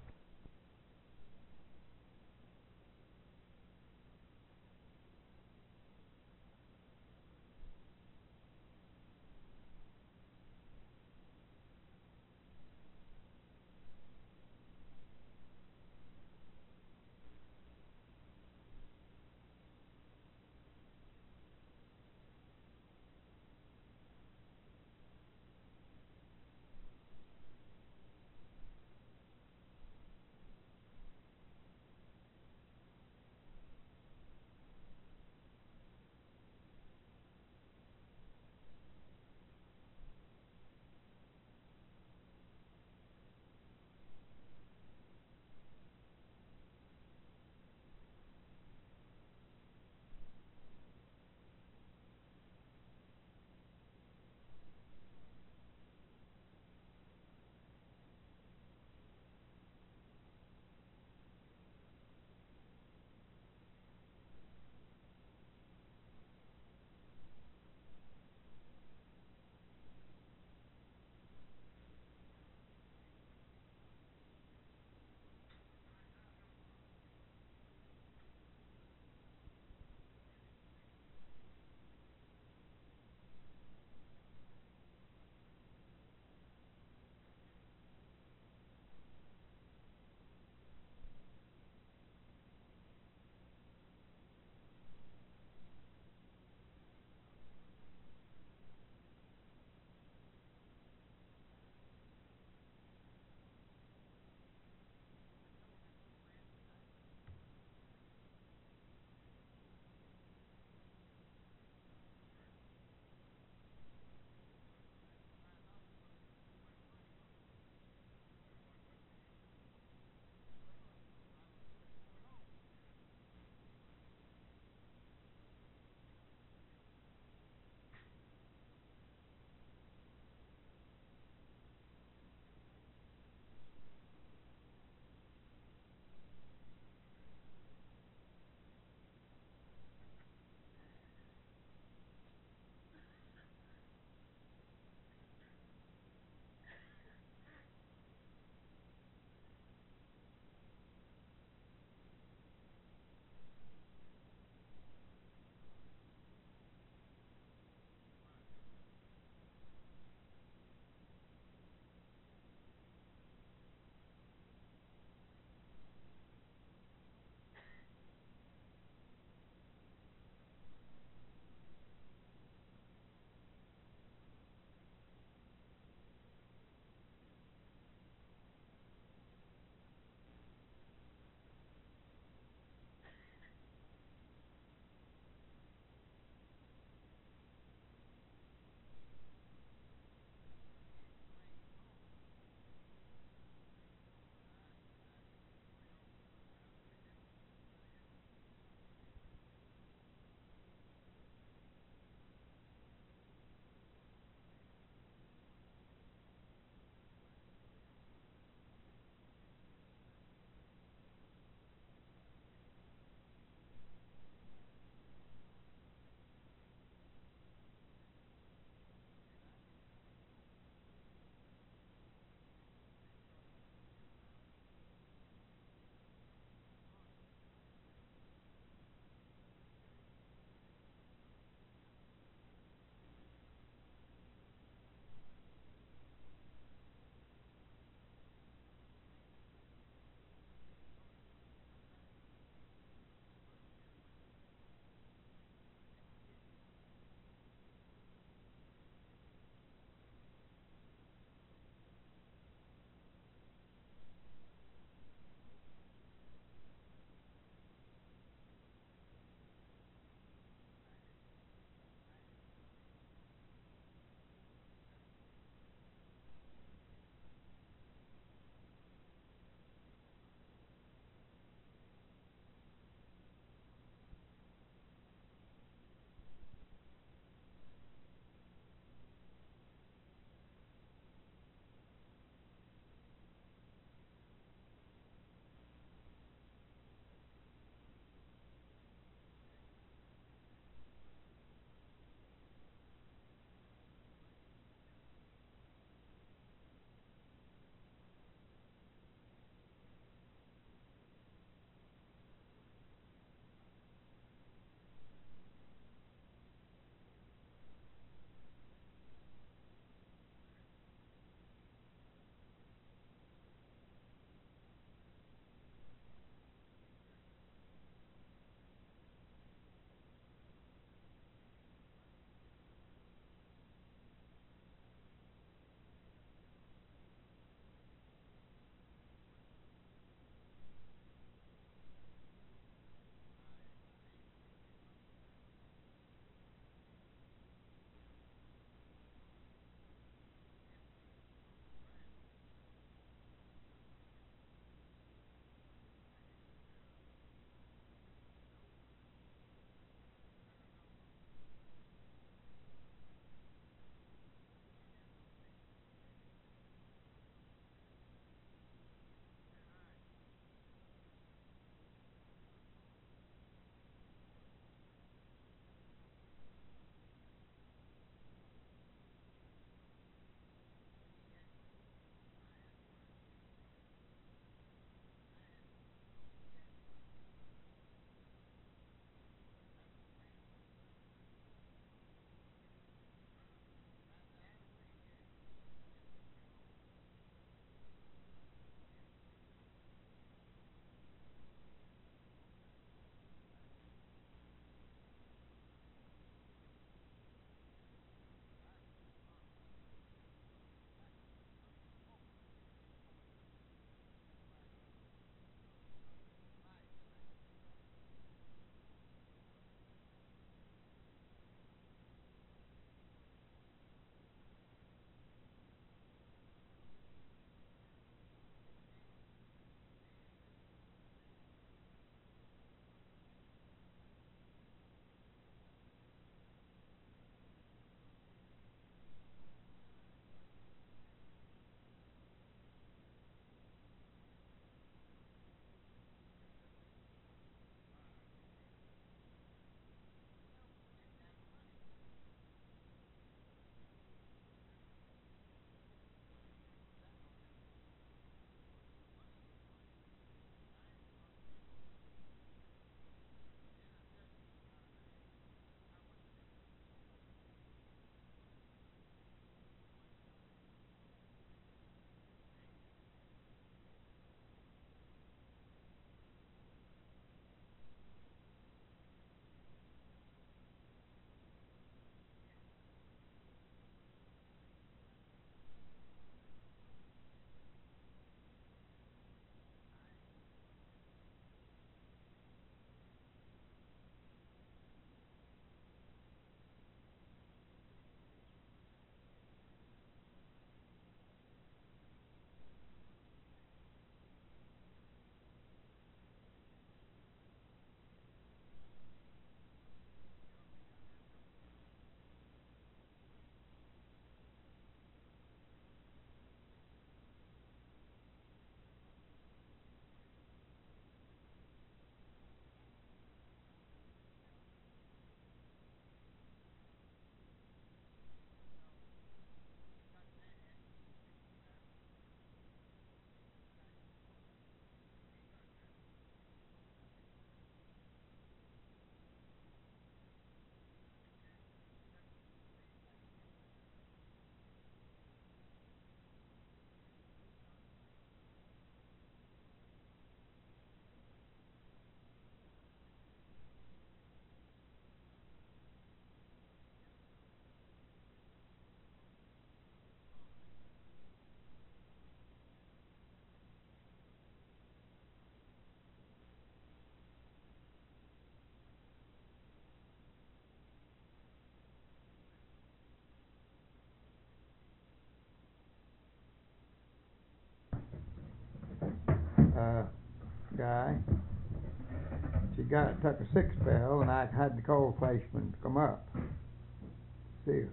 guy. She took a sick spell, and I had to call Flashman to come up. See her.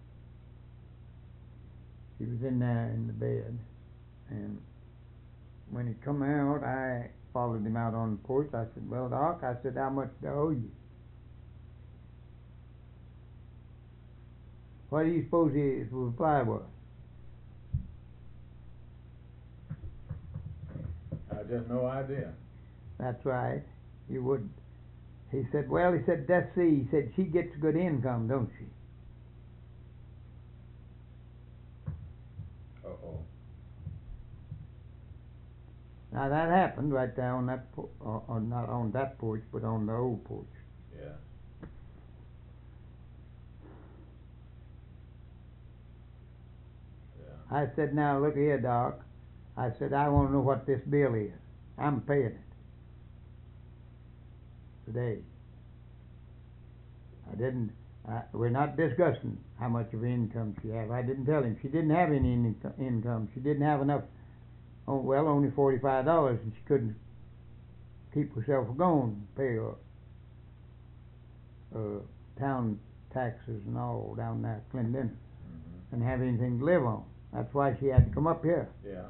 She was in there in the bed, and when he come out, I followed him out on the porch. I said, "Well, Doc," I said, "how much do I owe you?" What do you suppose his reply was? I just no idea. That's right. You would. He said, "Well," he said, "let's see." He said, "She gets good income, don't she?" Uh-oh. Now that happened right there on that, or not on that porch, but on the old porch. Yeah. Yeah. I said, "Now look here, Doc." I said, "I want to know what this bill is. I'm paying it today." I didn't. We're not discussing how much of income she have. I didn't tell him she didn't have any income. She didn't have enough. Oh, well, only $45, and she couldn't keep herself going, pay her town taxes and all down there at Clinton, Mm-hmm. and have anything to live on. That's why she had to come up here. Yeah.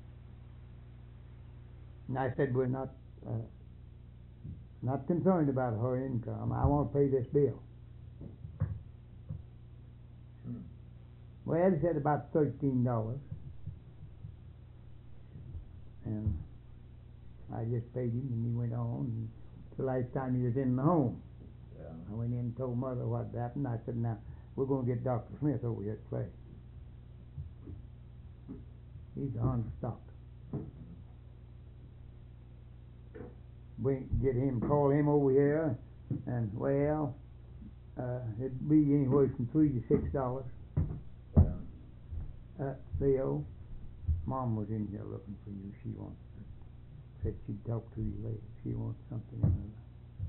And I said, "We're not concerned about her income. I want to pay this bill." Hmm. Well, he said about $13, and I just paid him, and he went on. And the last time he was in the home, Yeah. I went in and told Mother what happened. I said, "Now we're going to get Dr. Smith over here to play. He's on stock. Get him, call him over here, and well, it'd be anywhere from $3 to $6." Yeah. Theo, Mom was in here looking for you. She said she'd talk to you later. She wants something or other.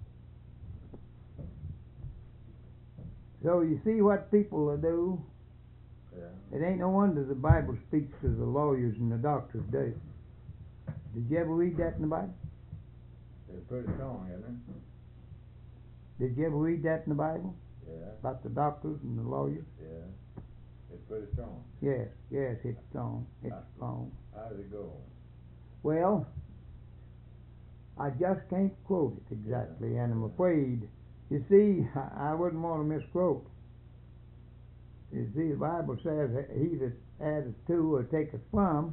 So you see what people do. Yeah. It ain't no wonder the Bible speaks to the lawyers and the doctors do. Did you ever read that in the Bible? It's pretty strong, isn't it? Did you ever read that in the Bible Yeah. about the doctors and the lawyers? Yeah. It's pretty strong. Yes, it's strong. It's strong. How does it go? Well, I just can't quote it exactly, and I'm afraid. You see, I wouldn't want to misquote. You see, the Bible says that he that addeth to or taketh from.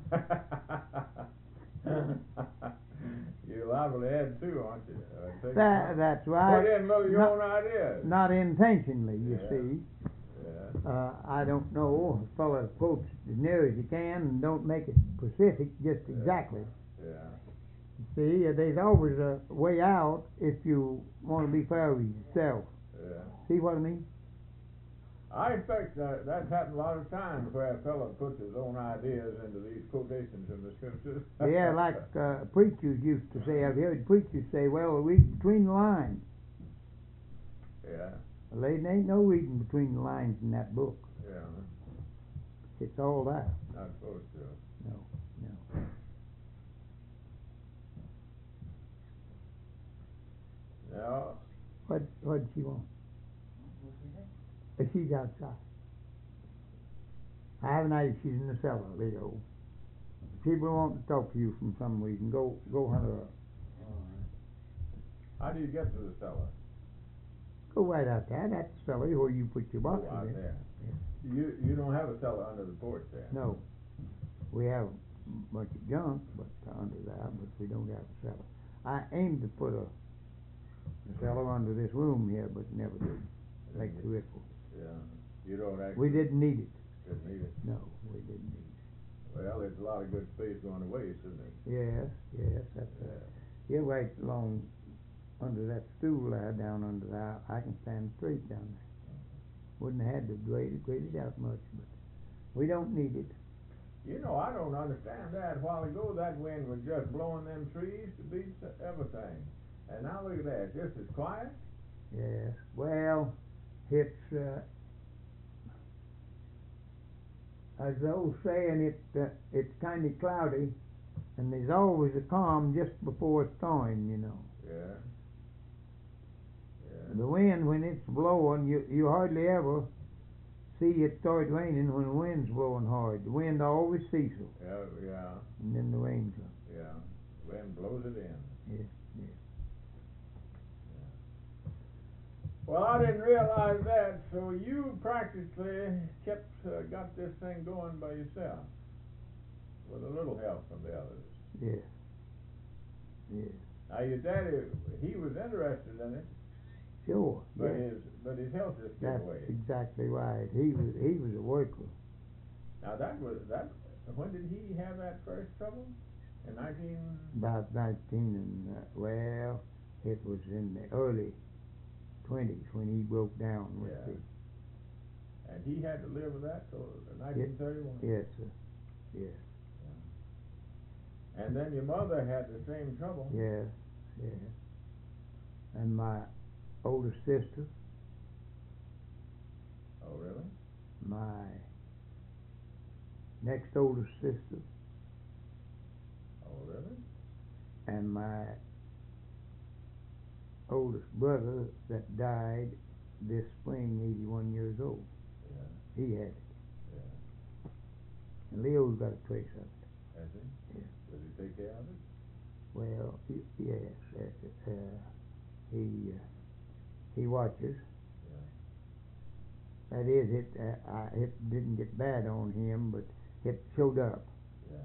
You're liable to add two, aren't you? That's right. Put in your own ideas. Not intentionally, you Yeah. see. Yeah. I don't know. A fellow quotes as near as you can and don't make it specific just exactly. Yeah. You see, there's always a way out if you want to be fair with yourself. Yeah. See what I mean? I expect that's happened a lot of times where a fellow puts his own ideas into these quotations in the scriptures. Yeah, like preachers used to say. I've heard preachers say, "Well, read between the lines." Yeah. Well, there ain't no reading between the lines in that book. Yeah. It's all that. Not supposed to. No. No. What did she want? She's outside. I have an idea she's in the cellar, Leo. People want to talk to you from some reason. Go hunt her up. How do you get to the cellar? Go right out there. That's the cellar where you put your boxes Out in. there. You don't have a cellar under the porch there. No. We have a bunch of junk under there, but we don't have a cellar. I aimed to put a cellar under this room here, but never did. Like the ripple. Yeah. You don't actually. We didn't need it. Didn't need it. No, we didn't need it. Well, there's a lot of good space going to waste, isn't it? Yes, that's right. You're right along under that stool there, down under there. I can stand straight down there. Wouldn't have had to grade it out much, but we don't need it. You know, I don't understand that. A while ago, that wind was just blowing them trees to beat everything. And now look at that, just as quiet. Yes. Well, it's as the old saying, it's kind of cloudy And there's always a calm just before it's thawing, you know. Yeah. Yeah. The wind, when it's blowing, you hardly ever see it start raining when the wind's blowing hard. The wind always ceases, Yeah, yeah, and then the rain comes. yeah. Wind blows it in. Yes, yes. Well, I didn't realize that, so you practically got this thing going by yourself, with a little help from the others. Yes. Yes. Now your daddy, he was interested in it, Sure. but yes. his health just gave That's way. exactly right. He was a worker. Now when did he have that first trouble? In 19... About 19 and well, it was in the early 20s when he broke down with Yeah. the. And he had to live with that till 1931? Yes, sir. Yes. And then your mother had the same trouble? Yes. Yes. And my older sister, Oh, really? my next oldest sister, Oh, really? and my oldest brother that died this spring, 81 years old. Yeah, He had it. yeah. And Leo's got a trace of it. Has he? Yeah. Does he take care of it? Well, yes. He watches. Yeah. That is, it didn't get bad on him, but it showed up. Yeah.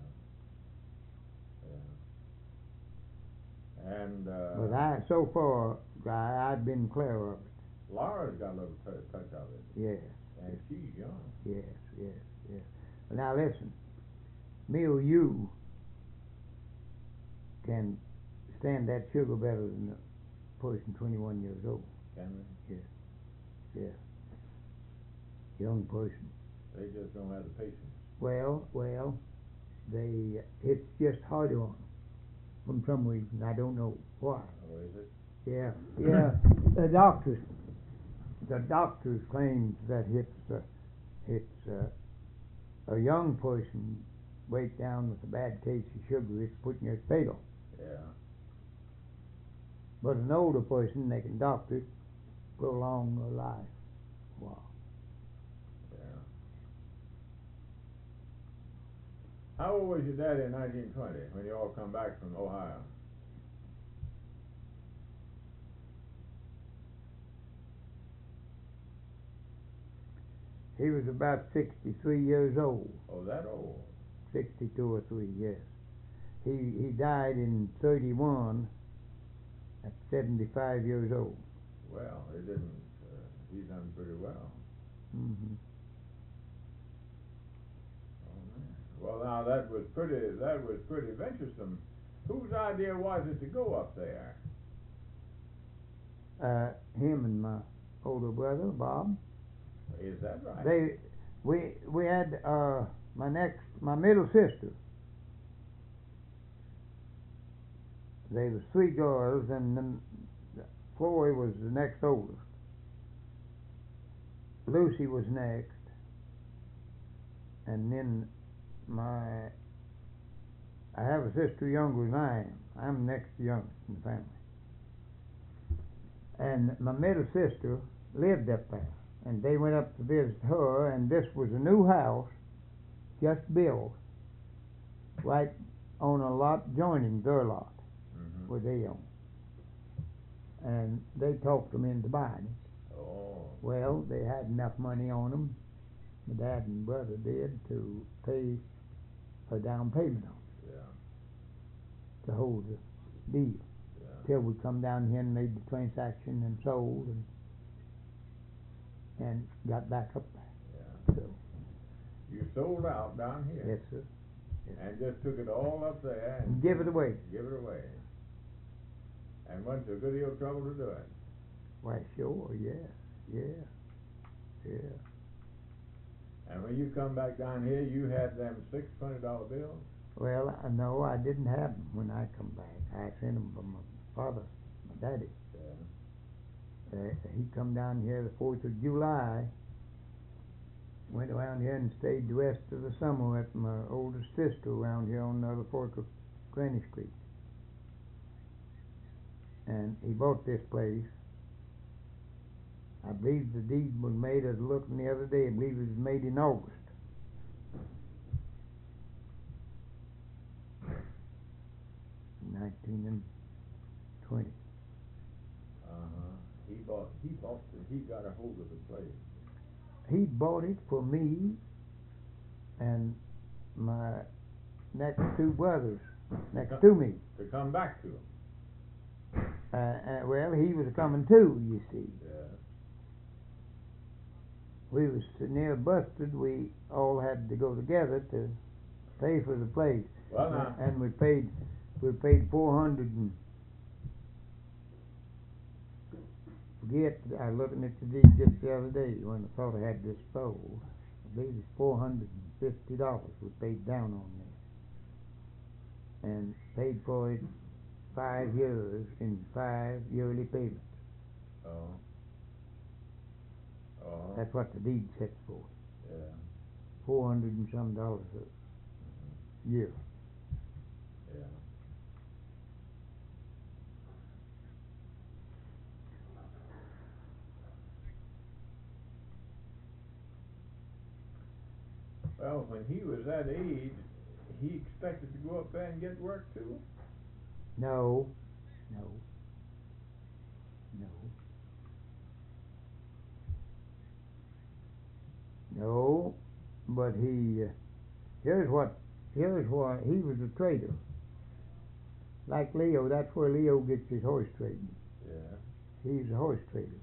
Yeah. And, But so far, I've been clear of it. Laura's got a little touch of it. Yes. And she's young. Yes. Now listen, me or you can stand that sugar better than a person 21 years old. Can they? Yes. Young person. They just don't have the patience. Well, it's just harder on them for some reason. I don't know why. Oh, is it? Yeah. The doctors claim that it's a young person break down with a bad case of sugar. It's putting it fatal. Yeah. But an older person, they can doctor it, prolong their life. Wow. Yeah. How old was your daddy in 1920 when you all come back from Ohio? He was about 63 years old. Oh, that old? 62 or 3, yes. He died in 31 at 75 years old. Well, he didn't. He's done pretty well. Mm-hmm. Oh man. Well, now that was pretty venturesome. Whose idea was it to go up there? Him and my older brother Bob. Is that right? We had my middle sister. There was 3 girls, and then Floyd was the next oldest. Lucy was next, and then I have a sister younger than I am. I'm next youngest in the family. And my middle sister lived up there, and they went up to visit her, and this was a new house, just built, right on a lot joining their lot, where they own. And they talked them into buying it. Oh. Well, they had enough money on them, my dad and brother did, to pay a down payment on it, Yeah. to hold the deal. Yeah. Till we come down here and made the transaction and sold and got back up there. Yeah. So, You sold out down here. yes, sir. And just took it all up there And give it away. Give it away. And went to a good deal of trouble to do it. Why, sure, yeah. And when you come back down here, you had them $20 bills? Well, no, I didn't have them when I come back. I sent them from my father, my daddy. Yeah. He come down here the 4th of July, went around here and stayed the rest of the summer with my oldest sister around here on the other fork of Granny Street. And he bought this place. I believe the deed was made, I was looking the other day, I believe it was made in August. $1920. He got a hold of the place. He bought it for me and my next two brothers next to me. To come back to him. Well, he was coming too, you see. Yeah. We was near busted. We all had to go together to pay for the place. Well, now. And we paid 400 and forget. I was looking at the deed just the other day when I thought I had this sold. I believe it's $450 we paid down on this, and paid for it 5 years in 5 yearly payments. Oh. Oh. That's what the deed set for. Yeah. $400 and some a year. Yeah. Well, when he was that age, he expected to go up there and get work too? No. No, but here's why he was a trader. Like Leo, that's where Leo gets his horse trading. Yeah. He's a horse trader.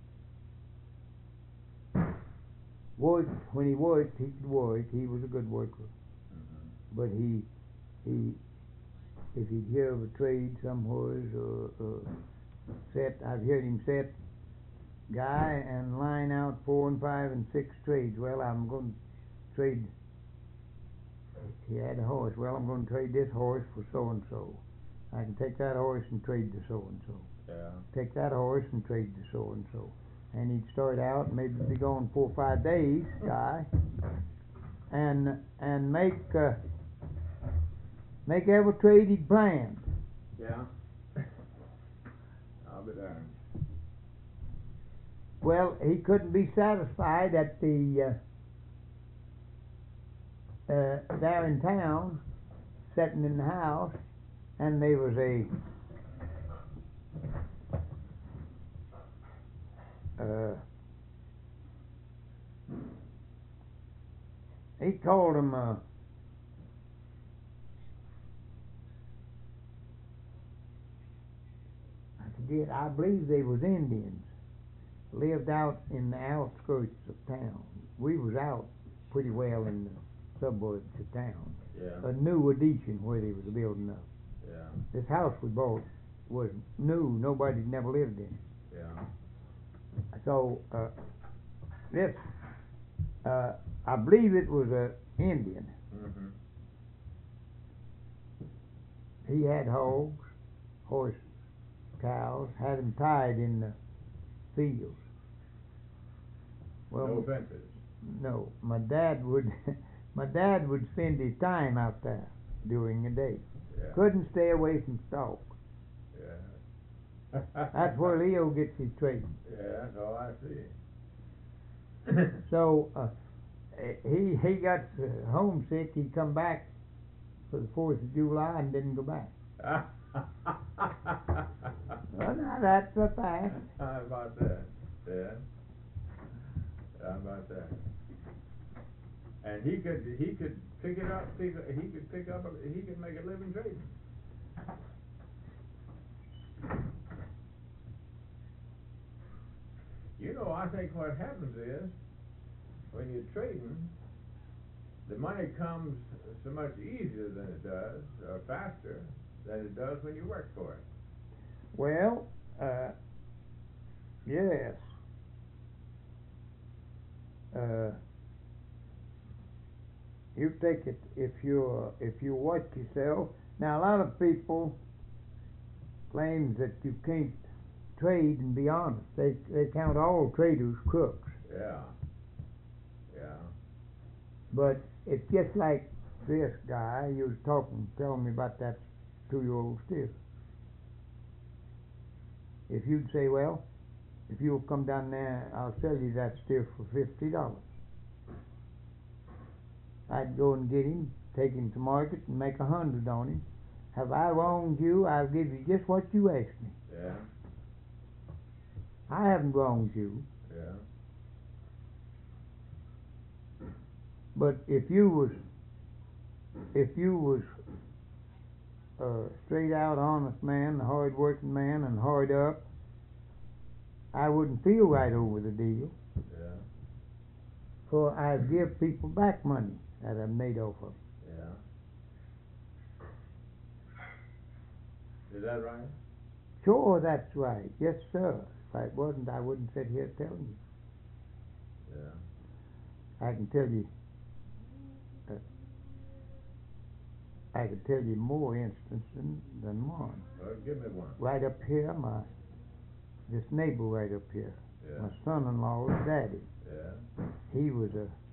When he worked, he could work. He was a good worker. Mm-hmm. But he if he'd hear of a trade somewhere or set, I've heard him set guy and line out 4 and 5 and 6 trades. Well, I'm going to trade. He had a horse. Well, I'm going to trade this horse for so and so. I can take that horse and trade to so and so. Yeah. Take that horse and trade to so and so. And he'd start out, maybe be gone 4 or 5 days, guy, and make every trade he'd planned. Yeah. I'll be darned. Well, he couldn't be satisfied at the there in town, sitting in the house, and there was he called him I forget, I believe they was Indians, lived out in the outskirts of town. We was out pretty well in the suburbs of town. Yeah. A new addition where they was building up. Yeah. This house we bought was new, nobody'd never lived in it. Yeah. So this I believe it was a Indian. Mm-hmm. He had hogs, horses, cows, had them tied in the fields. Well, No fences. no, my dad would spend his time out there during the day. Yeah. Couldn't stay away from stock. Yeah. That's where Leo gets his trading. Yeah, that's all I see. So he got homesick. He come back for the 4th of July and didn't go back. Well, now that's a fact. How about that? Yeah. How about that? And he could pick it up. He could make a living trading. You know, I think what happens is when you're trading, the money comes so much easier than it does, or faster than it does when you work for it. Well, yes. You take it if you watch yourself. Now, a lot of people claim that you can't trade and be honest. They count all traders crooks. Yeah. Yeah. But it's just like this guy you was telling me about that 2-year-old steer. If you'd say, well, if you'll come down there, I'll sell you that steer for $50. I'd go and get him, take him to market, and make $100 on him. Have I wronged you? I'll give you just what you asked me. Yeah, I haven't wronged you. yeah, But if you was a straight out honest man, a hard working man, and hard up, I wouldn't feel right over the deal. yeah, For I give people back money that I've made off of. yeah. Is that right? Sure, that's right. Yes, sir. If it wasn't, I wouldn't sit here telling you. Yeah. I can tell you. I could tell you more instances than one. Well, give me one. Right up here, this neighbor right up here, Yeah, my son-in-law's daddy. yeah, He was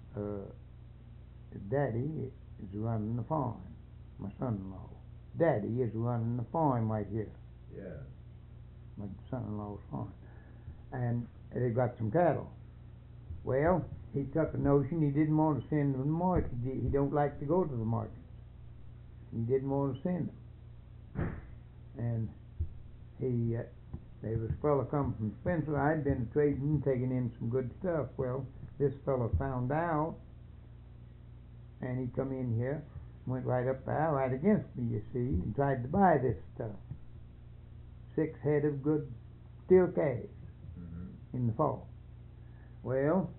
his daddy is running the farm. My son-in-law, daddy is running the farm right here. yeah, My son-in-law's farm, and they got some cattle. Well, he took a notion he didn't want to send them to the market. He don't like to go to the market. He didn't want to send them, and there was a fellow come from Spencer. I'd been trading, taking in some good stuff. Well, this fellow found out, and he come in here, went right up there, right against me, you see, and tried to buy this stuff. 6 head of good steel calves mm-hmm. in the fall. Well,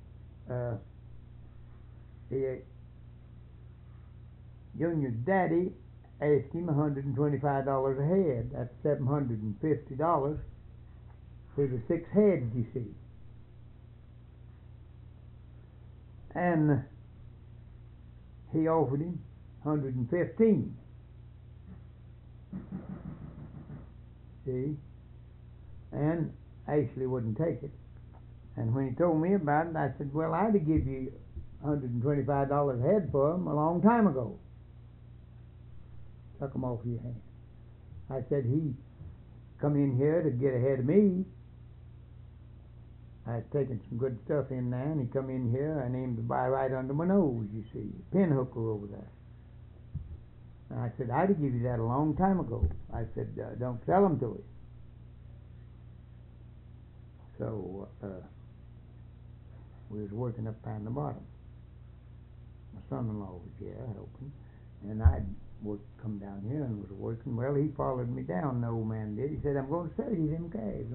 Junior's daddy asked him $125 a head. That's $750 for the 6 heads, you see. And he offered him $115. See? And Ashley wouldn't take it. And when he told me about it, I said, well, I'd have give you $125 a head for them a long time ago. Took them off your hand. I said, he come in here to get ahead of me. I had taken some good stuff in there, and he come in here and aimed to buy right under my nose, you see, pinhooker over there. And I said, I'd have give you that a long time ago. I said, don't sell them to him. So, we was working up on the bottom. My son-in-law was here helping, and I'd come down here and was working. Well, he followed me down, the old man did. He said, I'm going to sell you them calves.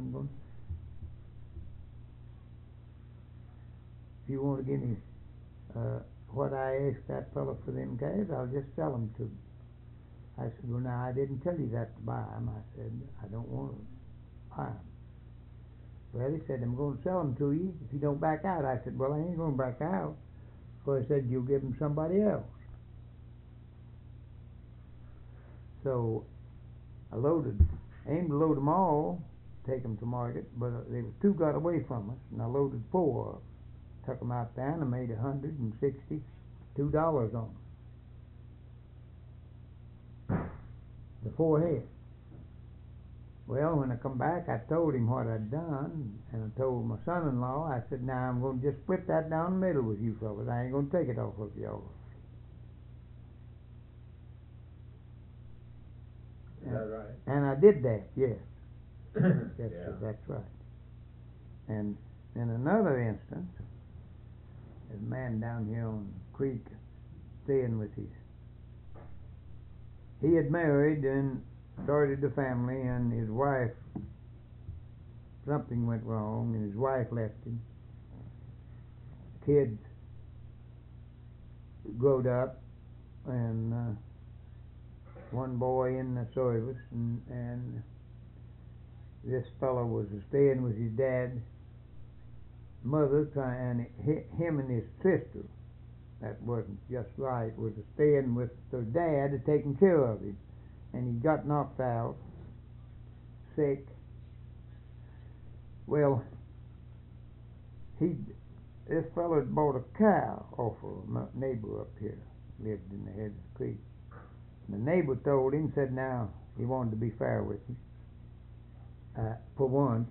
If you want to give me what I asked that fellow for them calves, I'll just sell them to you. I said, well, now, I didn't tell you that to buy them. I said, I don't want to buy them. Well, he said, I'm going to sell them to you if you don't back out. I said, well, I ain't going to back out. So I said, you'll give them somebody else. So I aimed to load them all, take them to market, but there was 2 got away from us, and I loaded 4 of them. Took them out there, and I made $162 on them. The 4 head. Well, when I come back, I told him what I'd done, and I told my son-in-law, I said, now I'm going to just split that down the middle with you fellas. I ain't going to take it off of y'all. Is that right? And I did that, yes. Yeah. That's right. And in another instance, there's a man down here on the creek staying with he had married and started a family, and his wife, something went wrong, and his wife left him. Kids growed up, and one boy in the service, and this fellow was staying with his dad's mother, and him and his sister, that wasn't just right, was staying with their dad and taking care of him. And he got knocked out, sick. Well, this fellow had bought a cow off of a neighbor up here, lived in the head of the creek. The neighbor told him, said now he wanted to be fair with him. For once,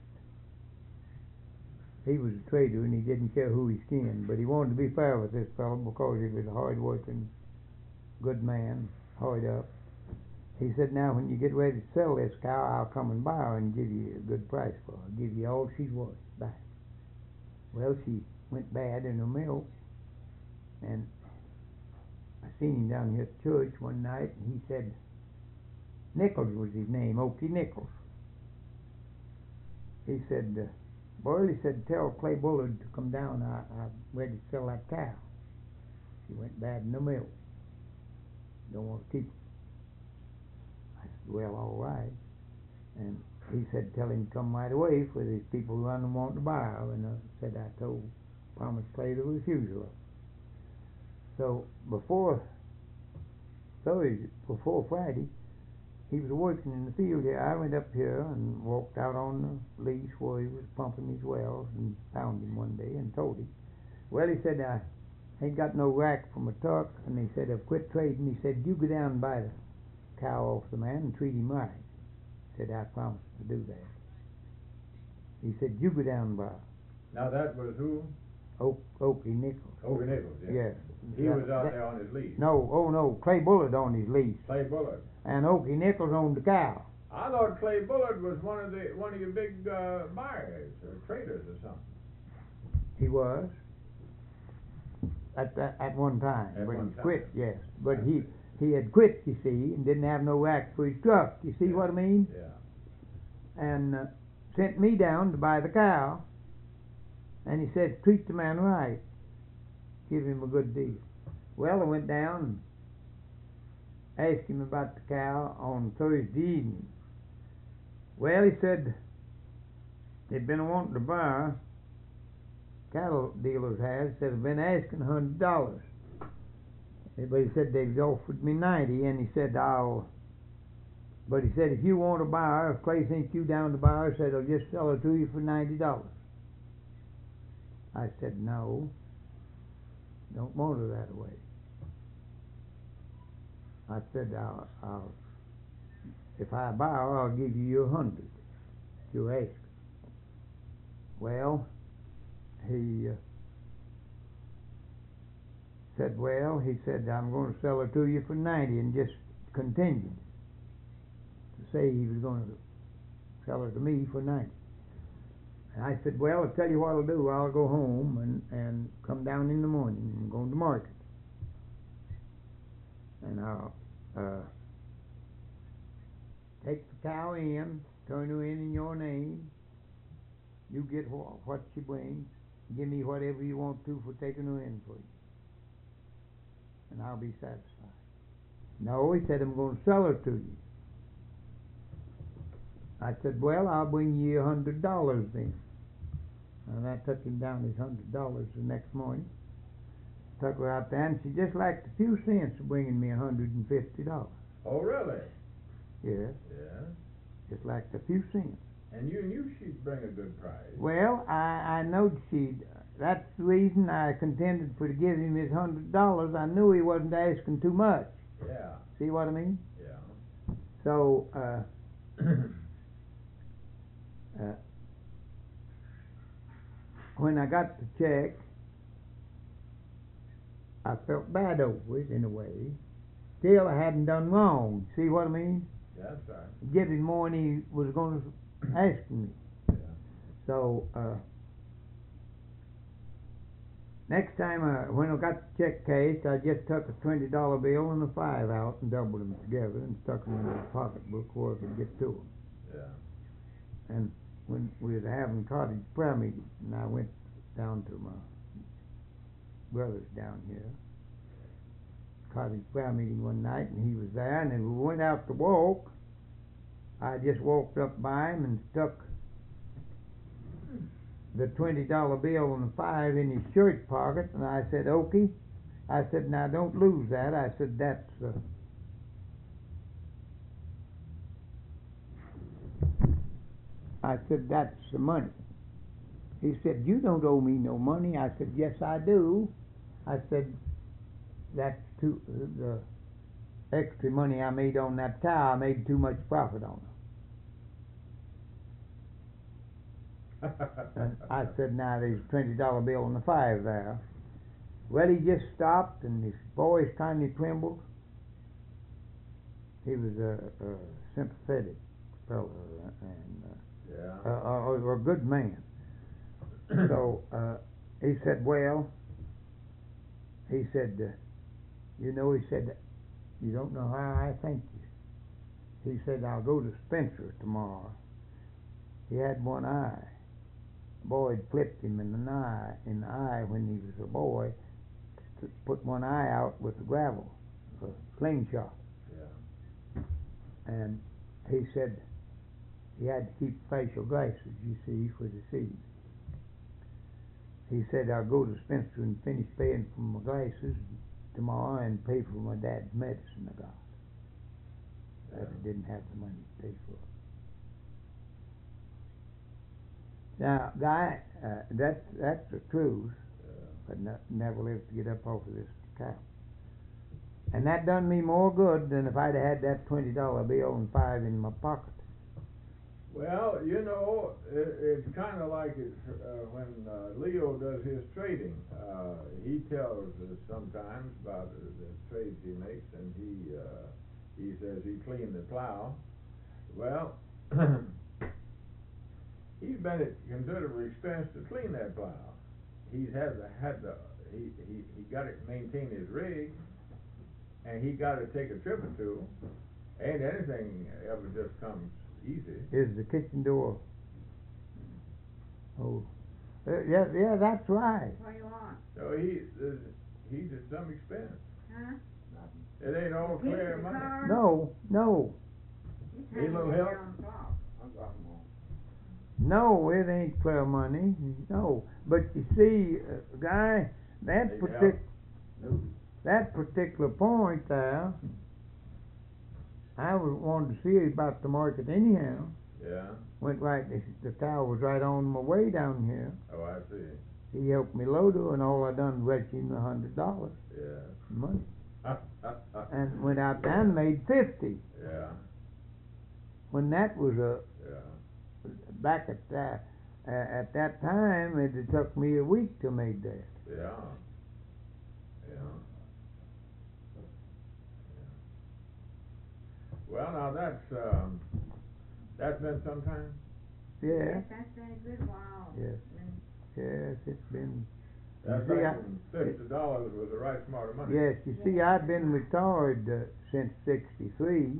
he was a trader and he didn't care who he skinned, but he wanted to be fair with this fellow because he was a hard-working, good man, hard up. He said, now when you get ready to sell this cow, I'll come and buy her and give you a good price for her. I'll give you all she's worth back. Well, she went bad in her milk, and I seen him down here at church one night, and he said, Nichols was his name, Okie Nichols. He said, Boyle, he said, tell Clay Bullard to come down. I'm ready to sell that cow. She went bad in the milk. Don't want to keep her. I said, well, all right. And he said, tell him to come right away, for these people run and want to buy her. And I said, I promised Clay to refuse her. So before Friday, he was working in the field here. I went up here and walked out on the lease where he was pumping his wells and found him one day and told him. Well, he said, I ain't got no rack from a tuck, and he said, I've quit trading. He said, you go down and buy the cow off the man and treat him right. He said, I promised to do that. He said, you go down and buy her. Now that was who? Okie Nichols. Okie Nichols, yeah. Yes. He was out there on his lease. No, Clay Bullard owned his lease. Clay Bullard. And Okie Nichols owned the cow. I thought Clay Bullard was one of your big buyers or traders or something. He was at one time. At but one he time. quit, yes. But he had quit, you see, and didn't have no rack for his truck. You see what I mean? Yeah. And sent me down to buy the cow. And he said, treat the man right. Give him a good deal. Well, I went down and asked him about the cow on Thursday evening. Well, he said they'd been wanting to buy her. Cattle dealers said they've been asking $100. But he said they've offered me $90, and he said but he said if you want to buy her, if Clay sent you down to buy her, he said I'll just sell her to you for $90. I said no, don't want her that way. I said I'll if I buy her, I'll give you $100. You ask. Well, he said, I'm going to sell her to you for $90, and just continued to say he was going to sell her to me for $90. And I said, well, I'll tell you what I'll do. I'll go home and come down in the morning. I'm going to market. And I'll take the cow in, turn her in your name. You get what she brings. Give me whatever you want to for taking her in for you. And I'll be satisfied. No, he said, I'm going to sell her to you. I said, well, I'll bring you $100 then. And I took him down his $100 the next morning. Took her out there, and she just lacked a few cents of bringing me $150. Oh, really? Yes. Yeah. Just lacked a few cents. And you knew she'd bring a good price. Well, I knowed she'd. That's the reason I contended for to give him his $100. I knew he wasn't asking too much. Yeah. See what I mean? Yeah. So, when I got the check, I felt bad over it in a way. Still, I hadn't done wrong. See what I mean? That's right. Give him more than he was going to ask me. Yeah. So, next time, when I got the check cashed, I just took a $20 bill and a 5 out and doubled them together and stuck them in my pocketbook where I could get to them. Yeah. And when we was having cottage prayer meeting, and I went down to my brother's down here, cottage prayer meeting one night, and he was there, and then we went out to walk. I just walked up by him and stuck the $20 bill and the 5 in his shirt pocket, and I said, Okie, I said, now don't lose that. I said, that's the money. He said, you don't owe me no money. I said, yes, I do. I said, that's the extra money I made on that cow, I made too much profit on her. And I said, now there's a $20 bill and a 5 there. Well, he just stopped, and his voice kind of trembled. He was a sympathetic fellow, and Yeah. a good man. So he said, well, he said, you know, he said, you don't know how I thank you. He said, I'll go to Spencer tomorrow. He had one eye. Boy had flipped him in the eye when he was a boy, to put one eye out with the gravel, a slingshot. Yeah. And he said he had to keep facial glasses, you see, for the see. He said, I'll go to Spencer and finish paying for my glasses tomorrow and pay for my dad's medicine I got. That I didn't have the money to pay for it. Now, Guy, that's the truth, but never lived to get up off of this cow. And that done me more good than if I'd have had that $20 bill and 5 in my pocket. Well, you know, it's kind of like when Leo does his trading. He tells us sometimes about the trades he makes, and he says he cleaned the plow. Well, he's been at considerable expense to clean that plow. He's he got to maintain his rig, and he got to take a trip or two. Ain't anything ever just comes easy. Is the kitchen door? Oh, yeah, that's right. What do you want? So he's at some expense. Huh? It ain't all Keep clear the money. car? No. Just Need a hang little it help? down the clock. No, it ain't clear money. No, but you see, Guy, Need help? that particular point there, I wanted to see about the market anyhow. Yeah. Went right. The cow was right on my way down here. Oh, I see. He helped me load her, and all I done was him $100 Yeah. money, and went out there and made 50. Yeah. When that was Yeah. back at that time, it had took me a week to make that. Yeah. Yeah. Well, now that's been some time. Yeah. Yes, that's been a good while. Yes. Yes, it's been. That's You see, back when $50 was the right smart of money. Yes, you see, I've been retired since '63,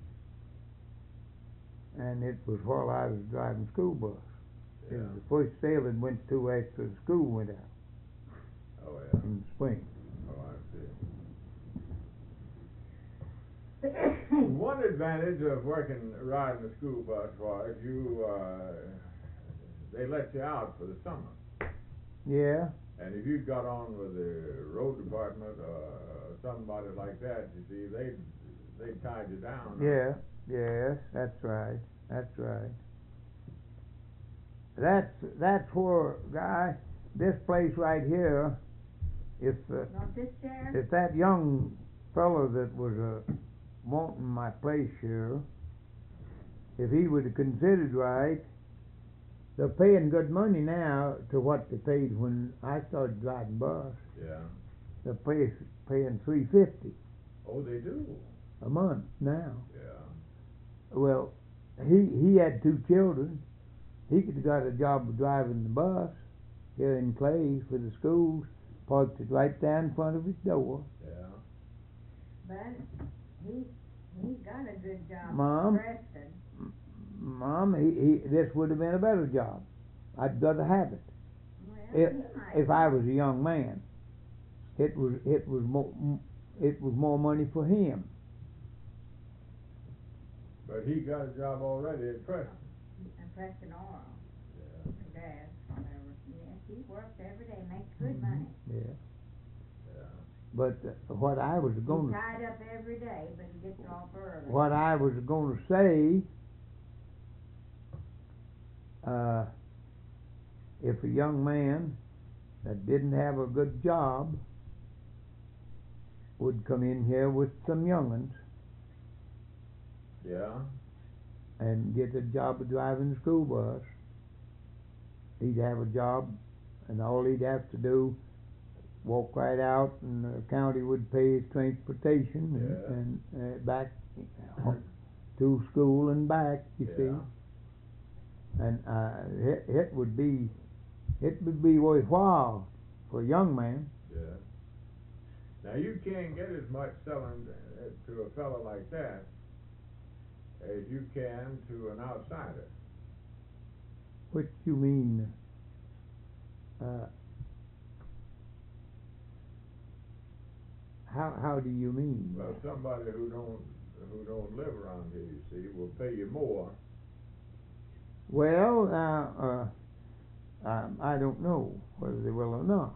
and it was while I was driving school bus. It Yeah. was the first sale it went to after the school went out Oh, yeah. in the spring. Oh, I see. One advantage of riding the school bus was they let you out for the summer. Yeah. And if you got on with the road department or somebody like that, you see, they tied you down. Yeah. Yes, that's right. That's right. That's where, Guy, this place right here, if Want this chair? if that young fellow that was wanting my place here, if he would have considered right, they're paying good money now to what they paid when I started driving bus. Yeah. They're paying $350 Oh, they do. a month now. Yeah. Well, he had 2 children. He could have got a job driving the bus here in Clay for the schools, parked it right there in front of his door. Yeah. But he got a good job. Mom? Preston. Mom, this would have been a better job. I'd rather have it. Well, If he might. if I was a young man, it was more money for him. But he got a job already at Preston. And Preston Oil. Yeah. Dad, whatever. Yes, he works every day, makes good money. Yeah. Yeah. But what I was He's going tied up every day, but he gets off early. what I was going to say, if a young man that didn't have a good job would come in here with some young'uns Yeah, and get a job of driving the school bus. He'd have a job, and all he'd have to do, walk right out, and the county would pay his transportation Yeah. and back to school and back. You yeah, see, and it would be worthwhile for a young man. yeah. Now you can't get as much selling to a fellow like that as you can to an outsider. What you mean? How do you mean? Well, somebody who don't live around here, you see, will pay you more. Well, I don't know whether they will or not.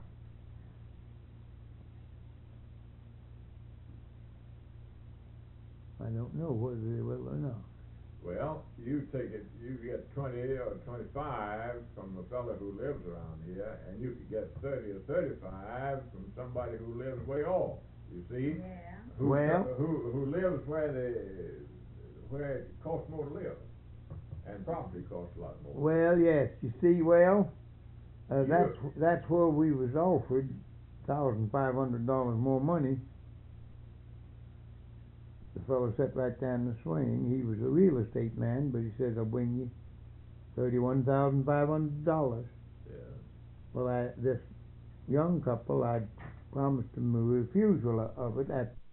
I don't know whether they will or not. Well, you get 20 or 25 from a fellow who lives around here, and you could get 30 or 35 from somebody who lives way off. You see, Yeah. who lives where it costs more to live, and property costs a lot more. Well, yes, you see, well, You- that's where we was offered $1,500 more money. The fellow sat right down the swing. He was a real estate man, but he said, "I'll bring you $31,500." Yeah. Well, this young couple, I'd promised them a refusal of it at